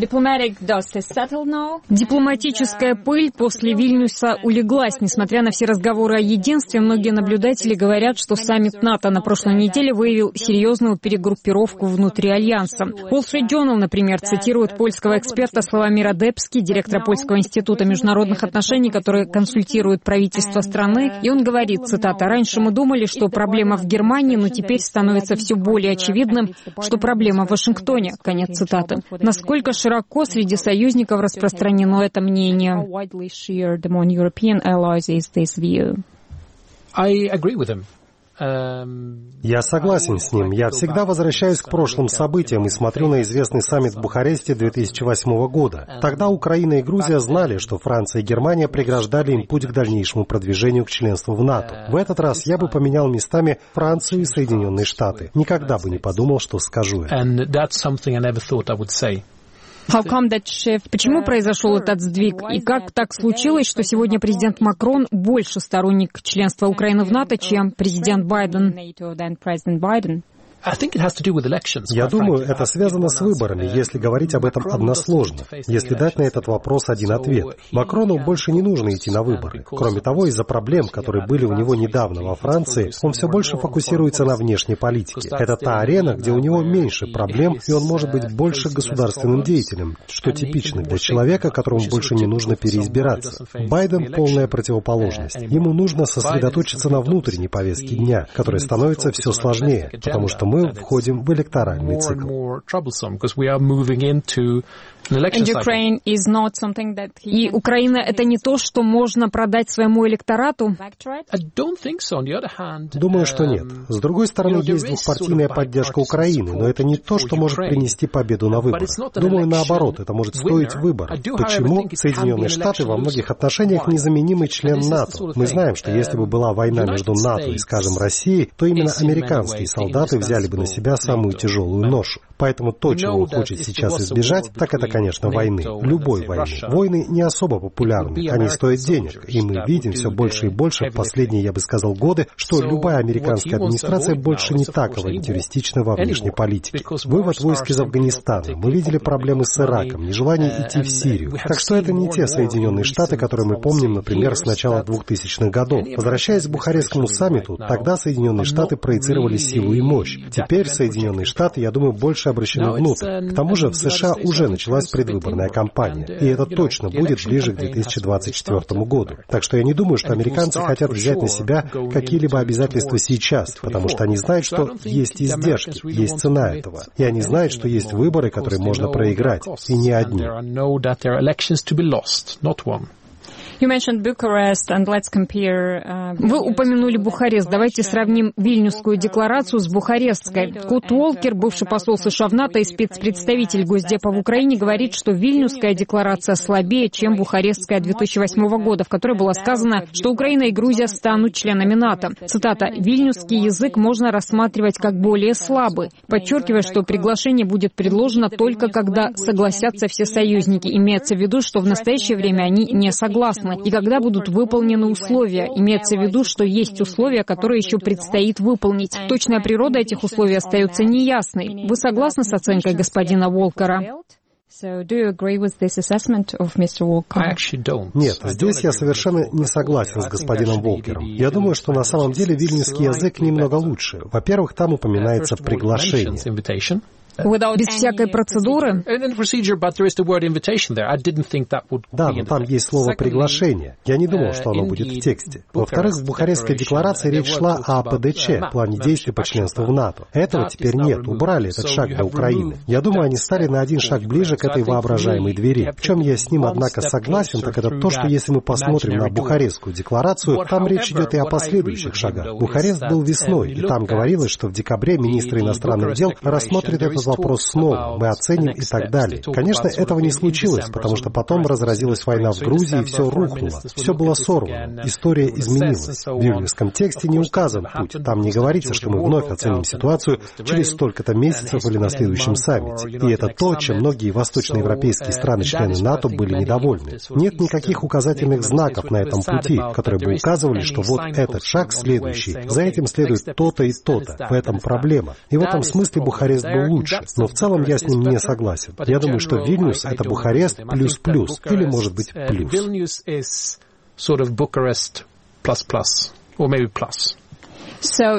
Дипломатическая пыль после Вильнюса улеглась. Несмотря на все разговоры о единстве, многие наблюдатели говорят, что саммит НАТО на прошлой неделе выявил серьезную перегруппировку внутри Альянса. Wall Street Journal, например, цитирует польского эксперта Славомира Депски, директора Польского института международных отношений, который консультирует правительство страны, и он говорит, цитата, «Раньше мы думали, что проблема в Германии, но теперь становится все более очевидным, что проблема в Вашингтоне». Конец цитаты. Насколько широко среди союзников распространено это мнение? Я согласен с ним. Я всегда возвращаюсь к прошлым событиям и смотрю на известный саммит в Бухаресте 2008 года. Тогда Украина и Грузия знали, что Франция и Германия преграждали им путь к дальнейшему продвижению к членству в НАТО. В этот раз я бы поменял местами Францию и Соединенные Штаты. Никогда бы не подумал, что скажу это. Почему произошел этот сдвиг? И как так случилось, что сегодня президент Макрон больше сторонник членства Украины в НАТО, чем президент Байден? Я думаю, это связано с выборами, если говорить об этом односложно, если дать на этот вопрос один ответ. Макрону больше не нужно идти на выборы. Кроме того, из-за проблем, которые были у него недавно во Франции, он все больше фокусируется на внешней политике. Это та арена, где у него меньше проблем, и он может быть больше государственным деятелем, что типично для человека, которому больше не нужно переизбираться. Байден — полная противоположность. Ему нужно сосредоточиться на внутренней повестке дня, которая становится все сложнее, потому что мы входим в электоральный цикл. И Украина — это не то, что можно продать своему электорату? Думаю, что нет. С другой стороны, есть двухпартийная поддержка Украины, но это не то, что может принести победу на выборах. Думаю, наоборот, это может стоить выбора. Почему? Соединенные Штаты во многих отношениях незаменимый член НАТО. Мы знаем, что если бы была война между НАТО и, скажем, Россией, то именно американские солдаты взяли бы на себя самую тяжелую ношу. Поэтому то, чего он хочет сейчас избежать, так это, конечно, войны. Любой войны. Войны не особо популярны. Они стоят денег. И мы видим все больше и больше в последние, я бы сказал, годы, что любая американская администрация больше не так авантюристична во внешней политике. Вывод войск из Афганистана. Мы видели проблемы с Ираком, нежелание идти в Сирию. Так что это не те Соединенные Штаты, которые мы помним, например, с начала 2000-х годов. Возвращаясь к Бухарестскому саммиту, тогда Соединенные Штаты проецировали силу и мощь. Теперь Соединенные Штаты, я думаю, больше обращены внутрь. К тому же в США уже началась предвыборная кампания, и это точно будет ближе к 2024 году. Так что я не думаю, что американцы хотят взять на себя какие-либо обязательства сейчас, потому что они знают, что есть издержки, есть цена этого. И они знают, что есть выборы, которые можно проиграть, и не одни. Вы упомянули Бухарест. Давайте сравним Вильнюсскую декларацию с Бухарестской. Кут Уолкер, бывший посол США в НАТО и спецпредставитель Госдепа в Украине, говорит, что Вильнюсская декларация слабее, чем Бухарестская 2008 года, в которой было сказано, что Украина и Грузия станут членами НАТО. Цитата: «Вильнюсский язык можно рассматривать как более слабый», подчеркивая, что приглашение будет предложено только когда согласятся все союзники. Имеется в виду, что в настоящее время они не согласны. И когда будут выполнены условия, имеется в виду, что есть условия, которые еще предстоит выполнить. Точная природа этих условий остается неясной. Вы согласны с оценкой господина Уолкера? Нет, здесь я совершенно не согласен с господином Уолкером. Я думаю, что на самом деле вильнюсский язык немного лучше. Во-первых, там упоминается приглашение. Без всякой процедуры? Да, но там есть слово «приглашение». Я не думал, что оно будет в тексте. Во-вторых, в Бухарестской декларации речь шла о ПДЧ, плане действий по членству в НАТО. Этого теперь нет, убрали этот шаг для Украины. Я думаю, они стали на один шаг ближе к этой воображаемой двери. В чем я с ним, однако, согласен, так это то, что если мы посмотрим на Бухарестскую декларацию, там речь идет и о последующих шагах. Бухарест был весной, и там говорилось, что в декабре министры иностранных дел рассмотрят это этот вопрос снова, мы оценим и так далее. Конечно, этого не случилось, потому что потом разразилась война в Грузии, и все рухнуло. Все было сорвано. История изменилась. В вильнюсском тексте не указан путь. Там не говорится, что мы вновь оценим ситуацию через столько-то месяцев или на следующем саммите. И это то, чем многие восточноевропейские страны-члены НАТО были недовольны. Нет никаких указательных знаков на этом пути, которые бы указывали, что вот этот шаг следующий, за этим следует то-то и то-то. В этом проблема. И в этом смысле Бухарест был лучше. Но в целом я с ним не согласен. Я думаю, что Вильнюс — это Бухарест плюс-плюс, или, может быть, плюс. То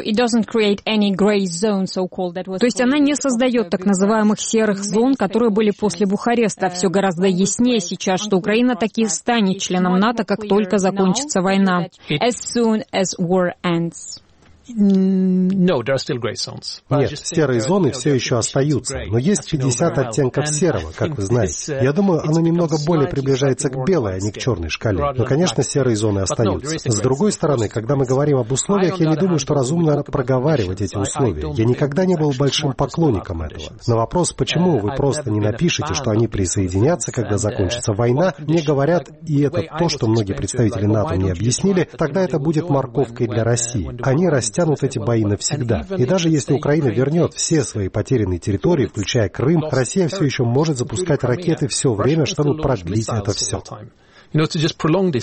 есть она не создает так называемых серых зон, которые были после Бухареста. Все гораздо яснее сейчас, что Украина таки станет членом НАТО, как только закончится война. As soon as war ends. Нет, серые зоны все еще остаются, но есть 50 оттенков серого, как вы знаете. Я думаю, оно немного более приближается к белой, а не к черной шкале. Но, конечно, серые зоны остаются. С другой стороны, когда мы говорим об условиях, я не думаю, что разумно проговаривать эти условия. Я никогда не был большим поклонником этого. На вопрос, почему вы просто не напишете, что они присоединятся, когда закончится война, мне говорят, и это то, что многие представители НАТО мне объяснили, тогда это будет морковкой для России. Они растянут эти бои навсегда. И даже если Украина вернет все свои потерянные территории, включая Крым, Россия все еще может запускать ракеты все время, чтобы продлить это все. So this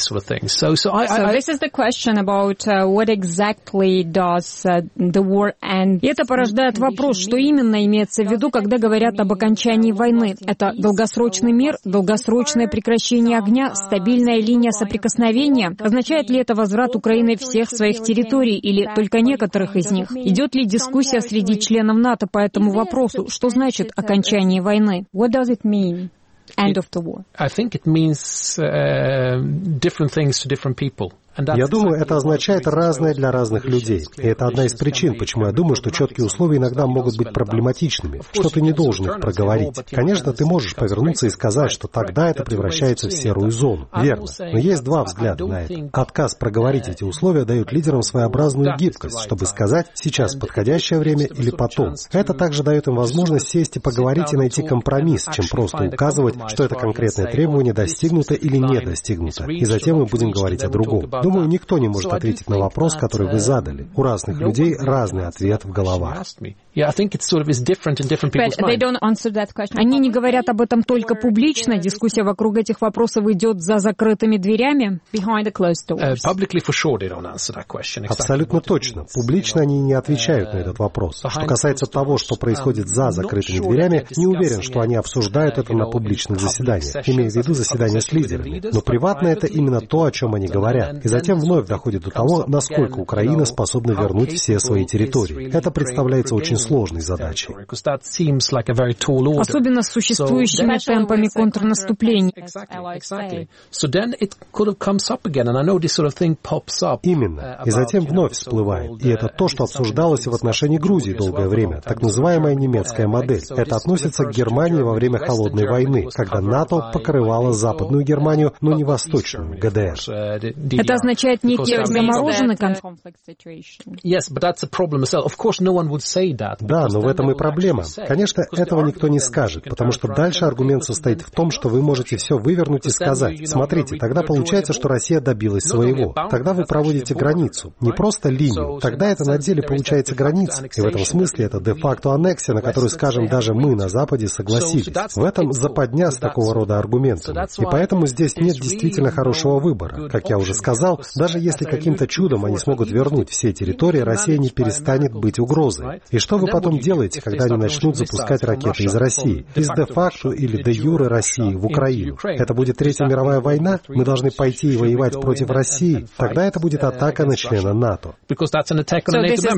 is the question about what exactly does the war end. И это порождает вопрос, что именно имеется в виду, когда говорят об окончании войны. Это долгосрочный мир, долгосрочное прекращение огня, стабильная линия соприкосновения? Означает ли это возврат Украины всех своих территорий или только некоторых из них? Идет ли дискуссия среди членов НАТО по этому вопросу? Что значит окончание войны? What does it mean? End of the war. I think it means different things to different people. Я думаю, это означает разное для разных людей. И это одна из причин, почему я думаю, что четкие условия иногда могут быть проблематичными, что ты не должен их проговорить. Конечно, ты можешь повернуться и сказать, что тогда это превращается в серую зону. Верно. Но есть два взгляда на это. Отказ проговорить эти условия дает лидерам своеобразную гибкость, чтобы сказать, сейчас подходящее время или потом. Это также дает им возможность сесть и поговорить и найти компромисс, чем просто указывать, что это конкретное требование достигнуто или не достигнуто. И затем мы будем говорить о другом. Думаю, никто не может ответить на вопрос, который вы задали. У разных людей разный ответ в головах. Они не говорят об этом только публично. Дискуссия вокруг этих вопросов идет за закрытыми дверями. Абсолютно точно. Публично они не отвечают на этот вопрос. Что касается того, что происходит за закрытыми дверями, не уверен, что они обсуждают это на публичных заседаниях, имея в виду заседания с лидерами. Но приватно это именно то, о чем они говорят. И затем вновь доходит до того, насколько Украина способна вернуть все свои территории. Это представляется очень сложной задачей. Особенно с существующими темпами контрнаступления. Именно. И затем вновь всплывает. И это то, что обсуждалось в отношении Грузии долгое время. Так называемая немецкая модель. Это относится к Германии во время Холодной войны, когда НАТО покрывало Западную Германию, но не Восточную, ГДР. Это означает некий замороженный конфликт. Да, но в этом и проблема. Конечно, этого никто не скажет, потому что дальше аргумент состоит в том, что вы можете все вывернуть и сказать: смотрите, тогда получается, что Россия добилась своего. Тогда вы проводите границу, не просто линию. Тогда это на деле получается граница. И в этом смысле это де-факто аннексия, на которую, скажем, даже мы на Западе согласились. В этом западня с такого рода аргументами. И поэтому здесь нет действительно хорошего выбора. Как я уже сказал, даже если каким-то чудом они смогут вернуть все территории, Россия не перестанет быть угрозой. И что вы потом делаете, когда они начнут запускать ракеты из России? Из де-факто или де-юре России в Украину? Это будет Третья мировая война? Мы должны пойти и воевать против России? Тогда это будет атака на члена НАТО. То есть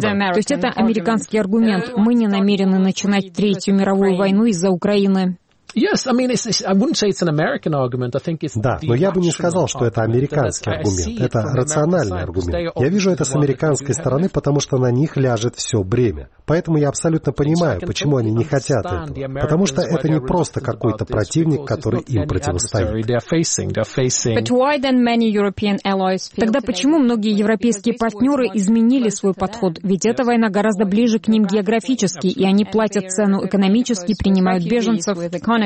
это американский аргумент. Мы не намерены начинать Третью мировую войну из-за Украины. Да, но я бы не сказал, что это американский аргумент. Это рациональный аргумент. Я вижу это с американской стороны, потому что на них ляжет все бремя. Поэтому я абсолютно понимаю, почему они не хотят этого. Потому что это не просто какой-то противник, который им противостоит. Тогда почему многие европейские партнеры изменили свой подход? Ведь эта война гораздо ближе к ним географически, и они платят цену экономически, принимают беженцев.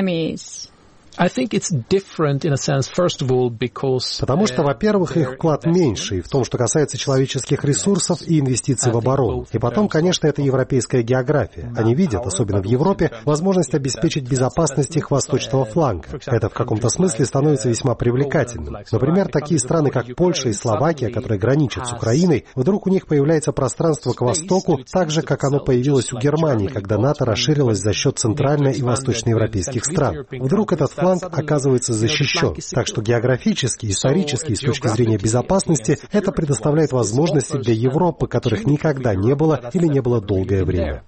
Потому что, во-первых, их вклад меньше и в том, что касается человеческих ресурсов и инвестиций в оборону. И потом, конечно, это европейская география. Они видят, особенно в Европе, возможность обеспечить безопасность их восточного фланга. Это в каком-то смысле становится весьма привлекательным. Например, такие страны, как Польша и Словакия, которые граничат с Украиной, вдруг у них появляется пространство к востоку, так же, как оно появилось у Германии, когда НАТО расширилось за счет центрально- и восточноевропейских стран. Вдруг этот фланг оказывается защищен. Так что географически, исторически и с точки зрения безопасности это предоставляет возможности для Европы, которых никогда не было или не было долгое время.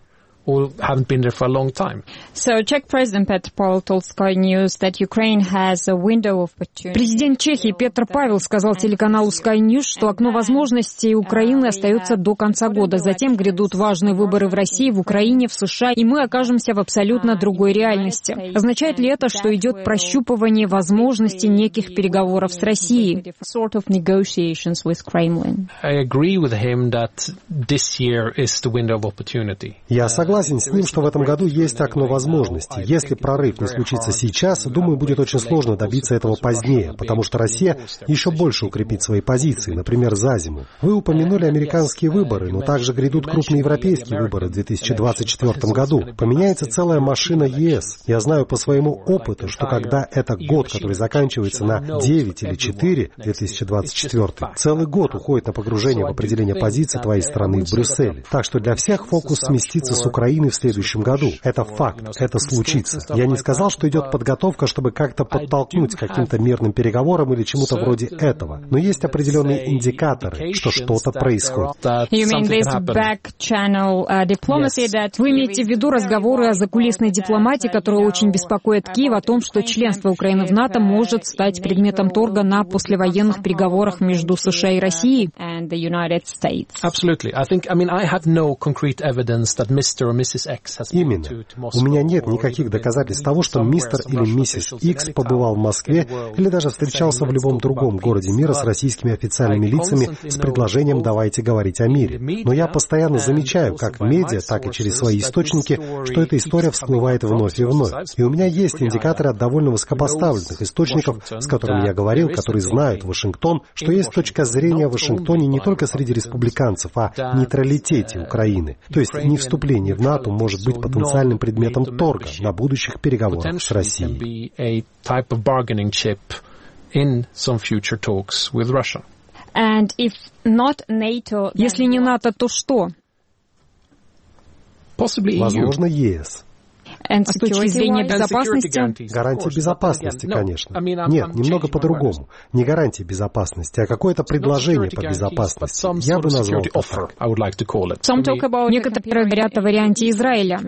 Президент Чехии Петр Павел сказал телеканалу Sky News, что окно возможностей Украины остается до конца года. Затем грядут важные выборы в России, в Украине, в США, и мы окажемся в абсолютно другой реальности. Означает ли это, что идет прощупывание возможностей неких переговоров с Россией? Я согласен с ним, что в этом году есть окно возможностей. Если прорыв не случится сейчас, думаю, будет очень сложно добиться этого позднее, потому что Россия еще больше укрепит свои позиции, например, за зиму. Вы упомянули американские выборы, но также грядут крупные европейские выборы в 2024 году. Поменяется целая машина ЕС. Я знаю по своему опыту, что когда это год, который заканчивается на 9 или 4, 2024, целый год уходит на погружение в определение позиций твоей страны в Брюсселе. Так что для всех фокус сместится с Украины в следующем году. Это факт, это случится. Я не сказал, что идет подготовка, чтобы как-то подтолкнуть к каким-то мирным переговорам или чему-то вроде этого. Но есть определенные индикаторы, что что-то происходит. Вы имеете в виду разговоры о закулисной дипломатии, которые очень беспокоят Киев о том, что членство Украины в НАТО может стать предметом торга на послевоенных переговорах между США и Россией? Именно. У меня нет никаких доказательств того, что мистер или миссис Икс побывал в Москве или даже встречался в любом другом городе мира с российскими официальными лицами с предложением «давайте говорить о мире». Но я постоянно замечаю, как в медиа, так и через свои источники, что эта история всплывает вновь и вновь. И у меня есть индикаторы от довольно высокопоставленных источников, с которыми я говорил, которые знают Вашингтон, что есть точка зрения в Вашингтоне не только среди республиканцев, о нейтралитете Украины. То есть не вступление в НАТО может быть потенциальным предметом торга на будущих переговорах с Россией. Если не НАТО, то что? Возможно, ЕС. А с точки зрения безопасности? Гарантии безопасности, конечно. Нет, немного по-другому. Не гарантии безопасности, а какое-то предложение по безопасности. Я бы назвал это так. Некоторые говорят о варианте Израиля.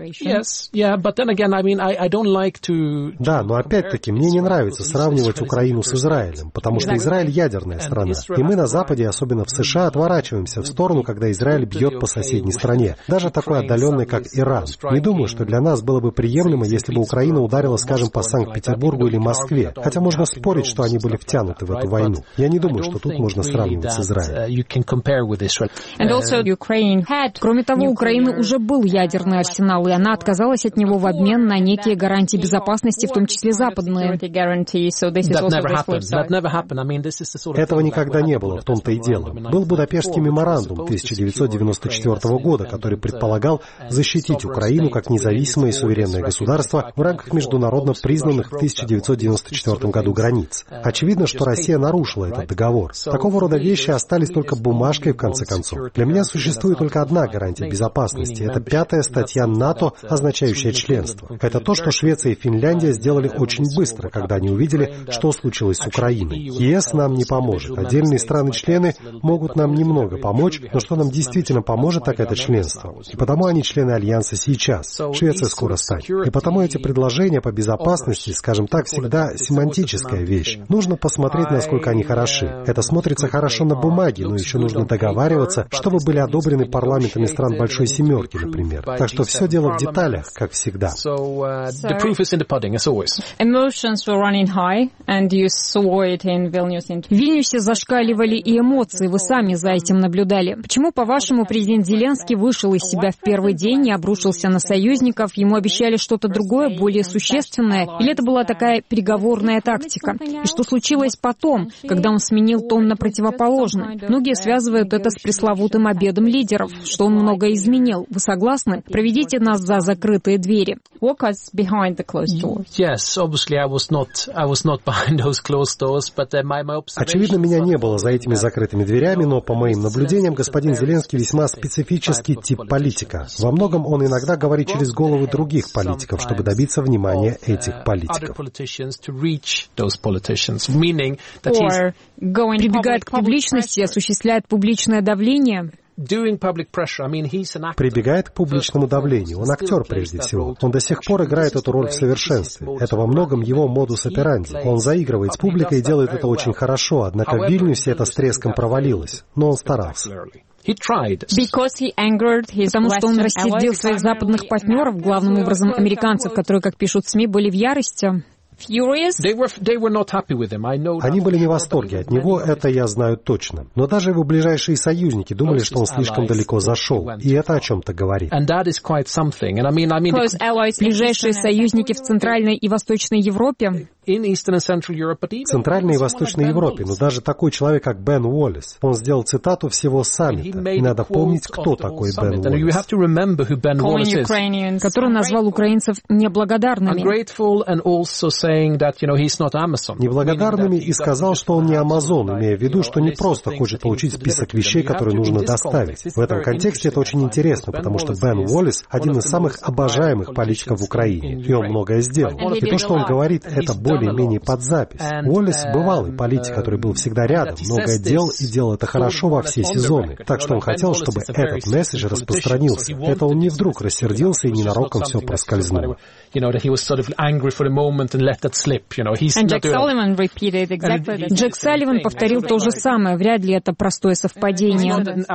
Да, но опять-таки мне не нравится сравнивать Украину с Израилем, потому что Израиль ядерная страна. И мы на Западе, особенно в США, отворачиваемся в сторону, когда Израиль бьет по соседней стране, даже такой отдаленной, как Иран. Не думаю, что для нас было бы приемлемо, если бы Украина ударила, скажем, по Санкт-Петербургу или Москве. Хотя можно спорить, что они были втянуты в эту войну. Я не думаю, что тут можно сравнивать с Израилем. Кроме того, у Украины уже был ядерный арсенал, и она отказалась от него в обмен на некие гарантии безопасности, в том числе западные. Этого никогда не было, в том-то и дело. Был Будапештский меморандум 1994 года, который предполагал защитить Украину как независимое и суверенное государство в рамках международно признанных в 1994 году границ. Очевидно, что Россия нарушила этот договор. Такого рода вещи остались только бумажкой в конце концов. Для меня существует только одна гарантия безопасности. Это 5-я статья НАТО, означающая членство. Это то, что Швеция и Финляндия сделали очень быстро, когда они увидели, что случилось с Украиной. ЕС нам не поможет. Отдельные страны-члены могут нам немного помочь, но что нам действительно поможет, так это членство. И потому они члены Альянса сейчас. Швеция скоро станет. И потому эти предложения по безопасности, скажем так, всегда семантическая вещь. Нужно посмотреть, насколько они хороши. Это смотрится хорошо на бумаге, но еще нужно договариваться, чтобы были одобрены парламентами стран Большой Семерки, например. Так что все дело в деталях, как всегда. В Вильнюсе зашкаливали и эмоции, вы сами за этим наблюдали. Почему, по-вашему, президент Зеленский вышел из себя в первый день и обрушился на союзников? Ему обещали что-то другое, более существенное? Или это была такая переговорная тактика? И что случилось потом, когда он сменил тон на противоположный? Многие связывают это с пресловутым обедом лидеров, что он многое изменил. Вы согласны? Проведите нас за закрытые двери. Walk us behind the closed doors. Yes, obviously I was not behind those closed doors, but my observation. Очевидно, меня не было за этими закрытыми дверями, но, по моим наблюдениям, господин Зеленский весьма специфический тип политика. Во многом он иногда говорит через головы других политиков, чтобы добиться внимания этих политиков. Прибегает к публичности и осуществляет публичное давление. Прибегает к публичному давлению. Он актер, прежде всего. Он до сих пор играет эту роль в совершенстве. Это во многом его модус операнди. Он заигрывает с публикой и делает это очень хорошо, однако в Вильнюсе это с треском провалилось. Но он старался. Потому что он рассердил своих западных партнеров, главным образом американцев, которые, как пишут СМИ, были в ярости. Они были не в восторге от него, это я знаю точно. Но даже его ближайшие союзники думали, что он слишком далеко зашел. И это о чем-то говорит. Ближайшие союзники в Центральной и Восточной Европе? В Центральной и Восточной Европе, но даже такой человек, как Бен Уоллес, он сделал цитату всего саммита. И надо помнить, кто такой Бен Уоллес. Который назвал украинцев неблагодарными. Неблагодарными и сказал, что он не Амазон, имея в виду, что не просто хочет получить список вещей, которые нужно доставить. В этом контексте это очень интересно, потому что Бен Уоллес один из самых обожаемых политиков в Украине, и он многое сделал. И то, что он говорит, это более-менее под запись. Уоллес — бывалый политик, который был всегда рядом, многое делал и делал это хорошо во все сезоны. Так что он хотел, чтобы этот месседж распространился. Это он не вдруг рассердился и ненароком все проскользнуло. Джек Салливан повторил то же самое. Вряд ли это простое совпадение.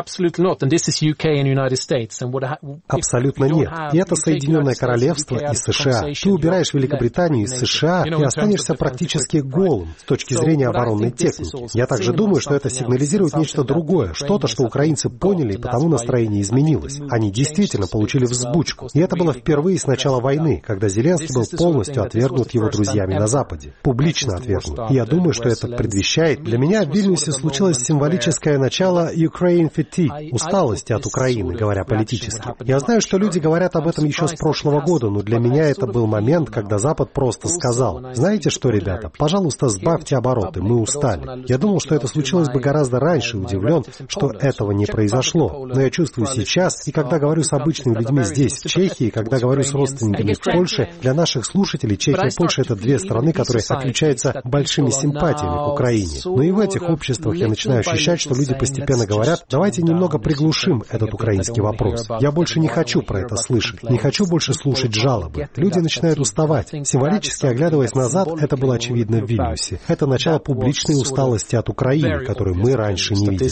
Абсолютно нет. И это Соединенное Королевство и США. Ты убираешь Великобританию из США и останешься практически голым с точки зрения оборонной техники. Я также думаю, что это сигнализирует нечто другое, что-то, что украинцы поняли, и потому настроение изменилось. Они действительно получили взбучку. И это было впервые с начала войны, когда Зеленский был полностью отвергнут его друзьями на Западе. Публично отвергнут. И я думаю, что это предвещает. Для меня в Вильнюсе случилось символическое начало Ukraine fatigue, усталости от Украины, говоря политически. Я знаю, что люди говорят об этом еще с прошлого года, но для меня это был момент, когда Запад просто сказал: знаете что, ребята, пожалуйста, сбавьте обороты, мы устали. Я думал, что это случилось бы гораздо раньше, удивлен, что этого не произошло. Но я чувствую сейчас, и когда говорю с обычными людьми здесь, в Чехии, когда говорю с родственниками в Польше, для наших слушателей Чехия и Польша — это две страны, которые отличаются большими симпатиями к Украине. Но и в этих обществах я начинаю ощущать, что люди постепенно говорят: давайте немного приглушим этот украинский вопрос. Я больше не хочу про это слышать, не хочу больше слушать жалобы. Люди начинают уставать. Символически оглядываясь назад, это было очевидно в Вильнюсе. Это начало публичной усталости от Украины, которую мы раньше не видели.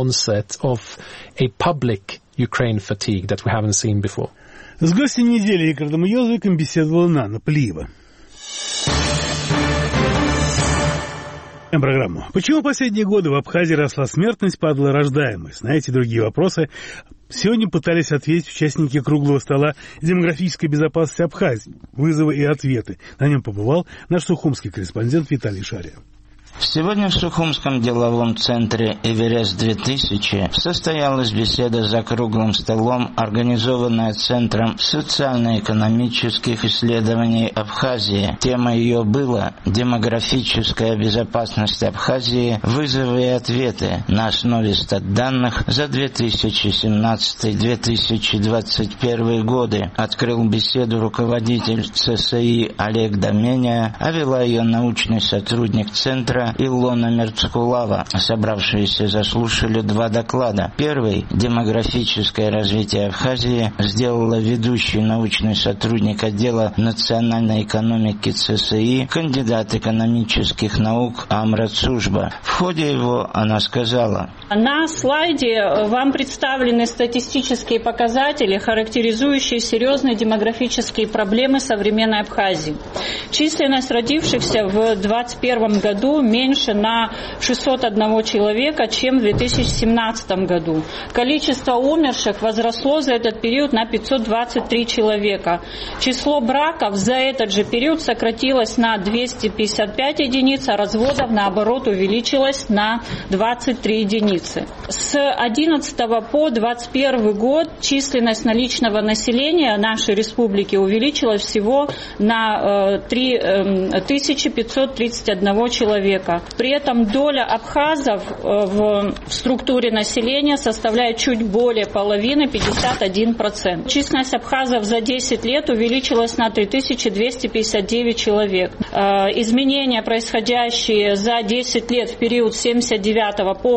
С гостем недели Рикардом Йозовиком беседовала Нана Плиева. Программу. Почему последние годы в Абхазии росла смертность, падала рождаемость? На эти и другие вопросы сегодня пытались ответить участники круглого стола демографической безопасности Абхазии. Вызовы и ответы. На нем побывал наш сухумский корреспондент Виталий Шария. Сегодня в Сухумском деловом центре «Эверест-2000» состоялась беседа за круглым столом, организованная Центром социально-экономических исследований Абхазии. Тема ее была «Демографическая безопасность Абхазии. Вызовы и ответы» на основе статданных за 2017-2021 годы. Открыл беседу руководитель ЦСИ Олег Доменя, а вела ее научный сотрудник Центра Абхаза Илона Мерцкулава. Собравшиеся заслушали два доклада. Первый – демографическое развитие Абхазии, сделала ведущий научный сотрудник отдела национальной экономики ЦСИ, кандидат экономических наук Амра Цужба. В ходе его она сказала: на слайде вам представлены статистические показатели, характеризующие серьезные демографические проблемы современной Абхазии. Численность родившихся в 2021 году меньше на 601 человека, чем в 2017 году. Количество умерших возросло за этот период на 523 человека. Число браков за этот же период сократилось на 255 единиц, а разводов, наоборот, увеличилось на 23 единицы. С 2011 по 2021 год численность наличного населения нашей республики увеличилась всего на 3531 человека. При этом доля абхазов в структуре населения составляет чуть более половины, 51%. Численность абхазов за 10 лет увеличилась на 3259 человек. Изменения, происходящие за 10 лет в период с 79 по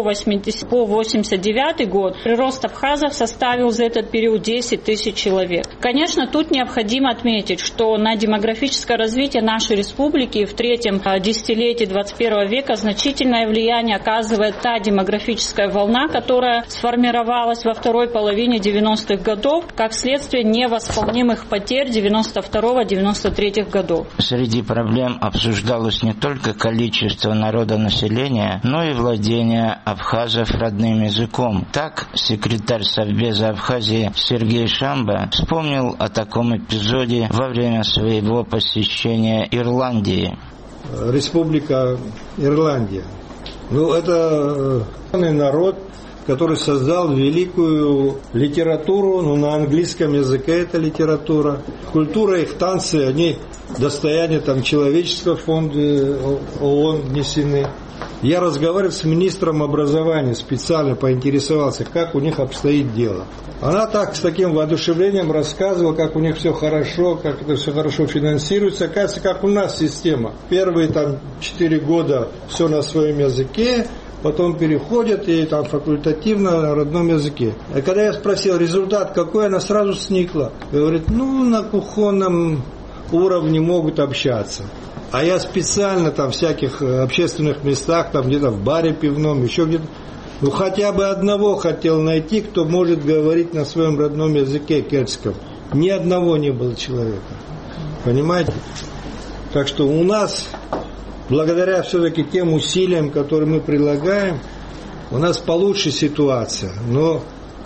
89 год, прирост абхазов составил за этот период 10 тысяч человек. Конечно, тут необходимо отметить, что на демографическое развитие нашей республики в третьем десятилетии 21 века значительное влияние оказывает та демографическая волна, которая сформировалась во второй половине 90-х годов как следствие невосполнимых потерь 92-93 годов. Среди проблем обсуждалось не только количество народонаселения, но и владение абхазов родным языком. Так, секретарь Совбеза Абхазии Сергей Шамба вспомнил о таком эпизоде во время своего посещения Ирландии. Республика Ирландия. Это народ, который создал великую литературу, на английском языке это литература. Культура, их танцы, они достояние человеческого фонда ООН внесены. Я разговаривал с министром образования, специально поинтересовался, как у них обстоит дело. Она с таким воодушевлением рассказывала, как у них все хорошо, как это все хорошо финансируется. Оказывается, как у нас система. Первые 4 года все на своем языке, потом переходят и факультативно на родном языке. А когда я спросил результат какой, она сразу сникла. Говорит, на кухонном уровне могут общаться. А я специально в всяких общественных местах, где-то в баре пивном, еще где-то, хотя бы одного хотел найти, кто может говорить на своем родном языке кельтском. Ни одного не было человека. Понимаете? Так что у нас, благодаря все-таки тем усилиям, которые мы прилагаем, у нас получше ситуация, но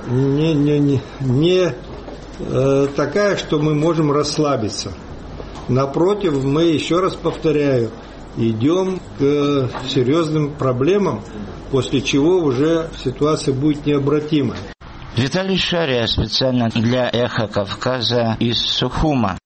не такая, что мы можем расслабиться. Напротив, мы, еще раз повторяю, идем к серьезным проблемам, после чего уже ситуация будет необратимой. Виталий Шария специально для «Эхо Кавказа» из Сухума.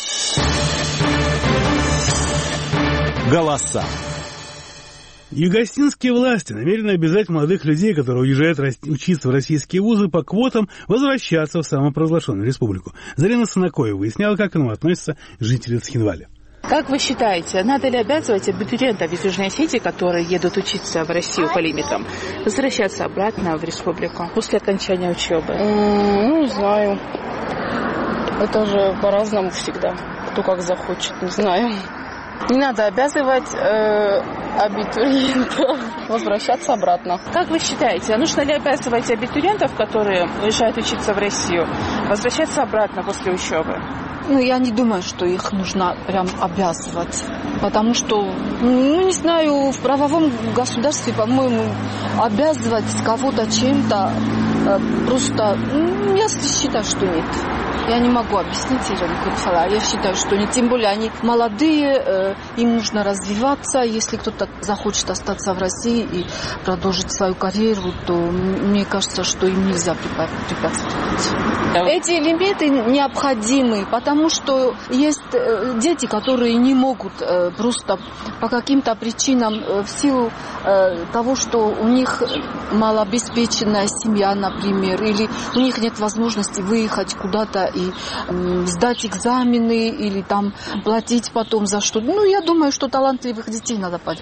Голоса. Югостинские власти намерены обязать молодых людей, которые уезжают учиться в российские вузы по квотам, возвращаться в самопровозглашенную республику. Зарина Санакоева выясняла, как к этому относятся жители Цхинвали. Как вы считаете, надо ли обязывать абитуриентов из Южной Осетии, которые едут учиться в Россию по лимитам, возвращаться обратно в республику после окончания учебы? Не знаю. Это же по-разному всегда. Кто как захочет, не знаю. Не надо обязывать абитуриентов возвращаться обратно. Как вы считаете, нужно ли обязывать абитуриентов, которые уезжают учиться в Россию, возвращаться обратно после учебы? Я не думаю, что их нужно прям обязывать. Потому что, не знаю, в правовом государстве, по-моему, обязывать кого-то чем-то просто, я считаю, что нет. Я не могу объяснить, я считаю, что нет. Тем более они молодые, им нужно развиваться. Если кто-то захочет остаться в России и продолжить свою карьеру, то мне кажется, что им нельзя препятствовать. Эти лимиты необходимы, потому что есть дети, которые не могут просто по каким-то причинам, в силу того, что у них малообеспеченная семья, например, или у них нет возможности выехать куда-то и сдать экзамены или платить потом за что-то. Я думаю, что талантливых детей надо поддерживать.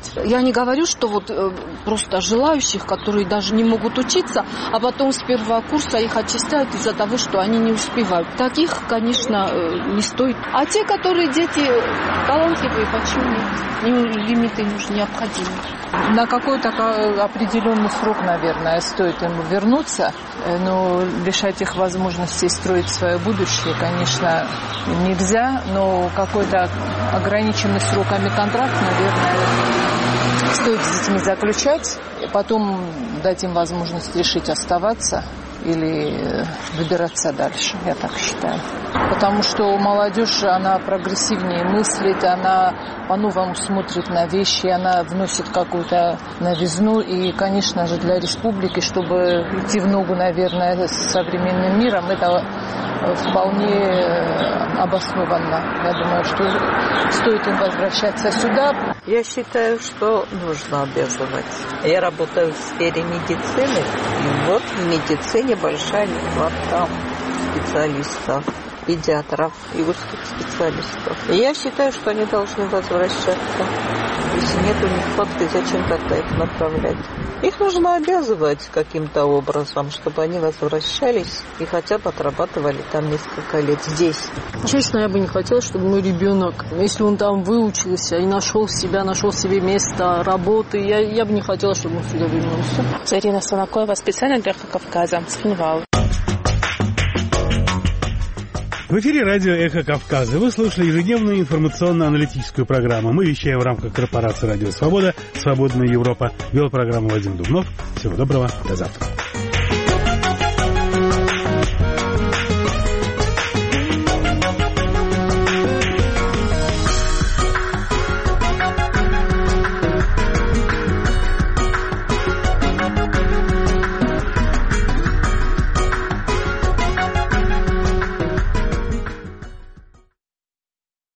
Я не говорю, что вот просто желающих, которые даже не могут учиться, а потом с первого курса их отчисляют из-за того, что они не успевают. Таких, конечно, не стоит. А те, которые дети талантливые, почему нет? Лимиты нужны, необходимы. На какой-то определенный срок, наверное, стоит ему вернуться, но лишать их возможности строить свое будущее, конечно, нельзя, но какой-то ограниченный сроками контракт, наверное, стоит с детьми заключать, потом дать им возможность решить оставаться или выбираться дальше, я так считаю. Потому что молодежь, она прогрессивнее мыслит, она по-новому смотрит на вещи, она вносит какую-то новизну. И, конечно же, для республики, чтобы идти в ногу, наверное, с современным миром, это вполне обоснованно. Я думаю, что стоит им возвращаться сюда. Я считаю, что нужно обязывать. Я работаю в сфере медицины, и вот в медицине большая нехватка специалистов, педиатров и узких специалистов. И я считаю, что они должны возвращаться. Если нет нехватки, зачем тогда их направлять? Их нужно обязывать каким-то образом, чтобы они возвращались и хотя бы отрабатывали там несколько лет здесь. Честно, я бы не хотела, чтобы мой ребенок, если он там выучился и нашел себя, нашел себе место работы, я бы не хотела, чтобы он сюда вернулся. Зарина Санакоева, специально для «Эхо Кавказа», Цхинвал. В эфире радио «Эхо Кавказа». Вы слушали ежедневную информационно-аналитическую программу. Мы вещаем в рамках корпорации «Радио Свобода», «Свободная Европа». Вел программу Вадим Дубнов. Всего доброго. До завтра.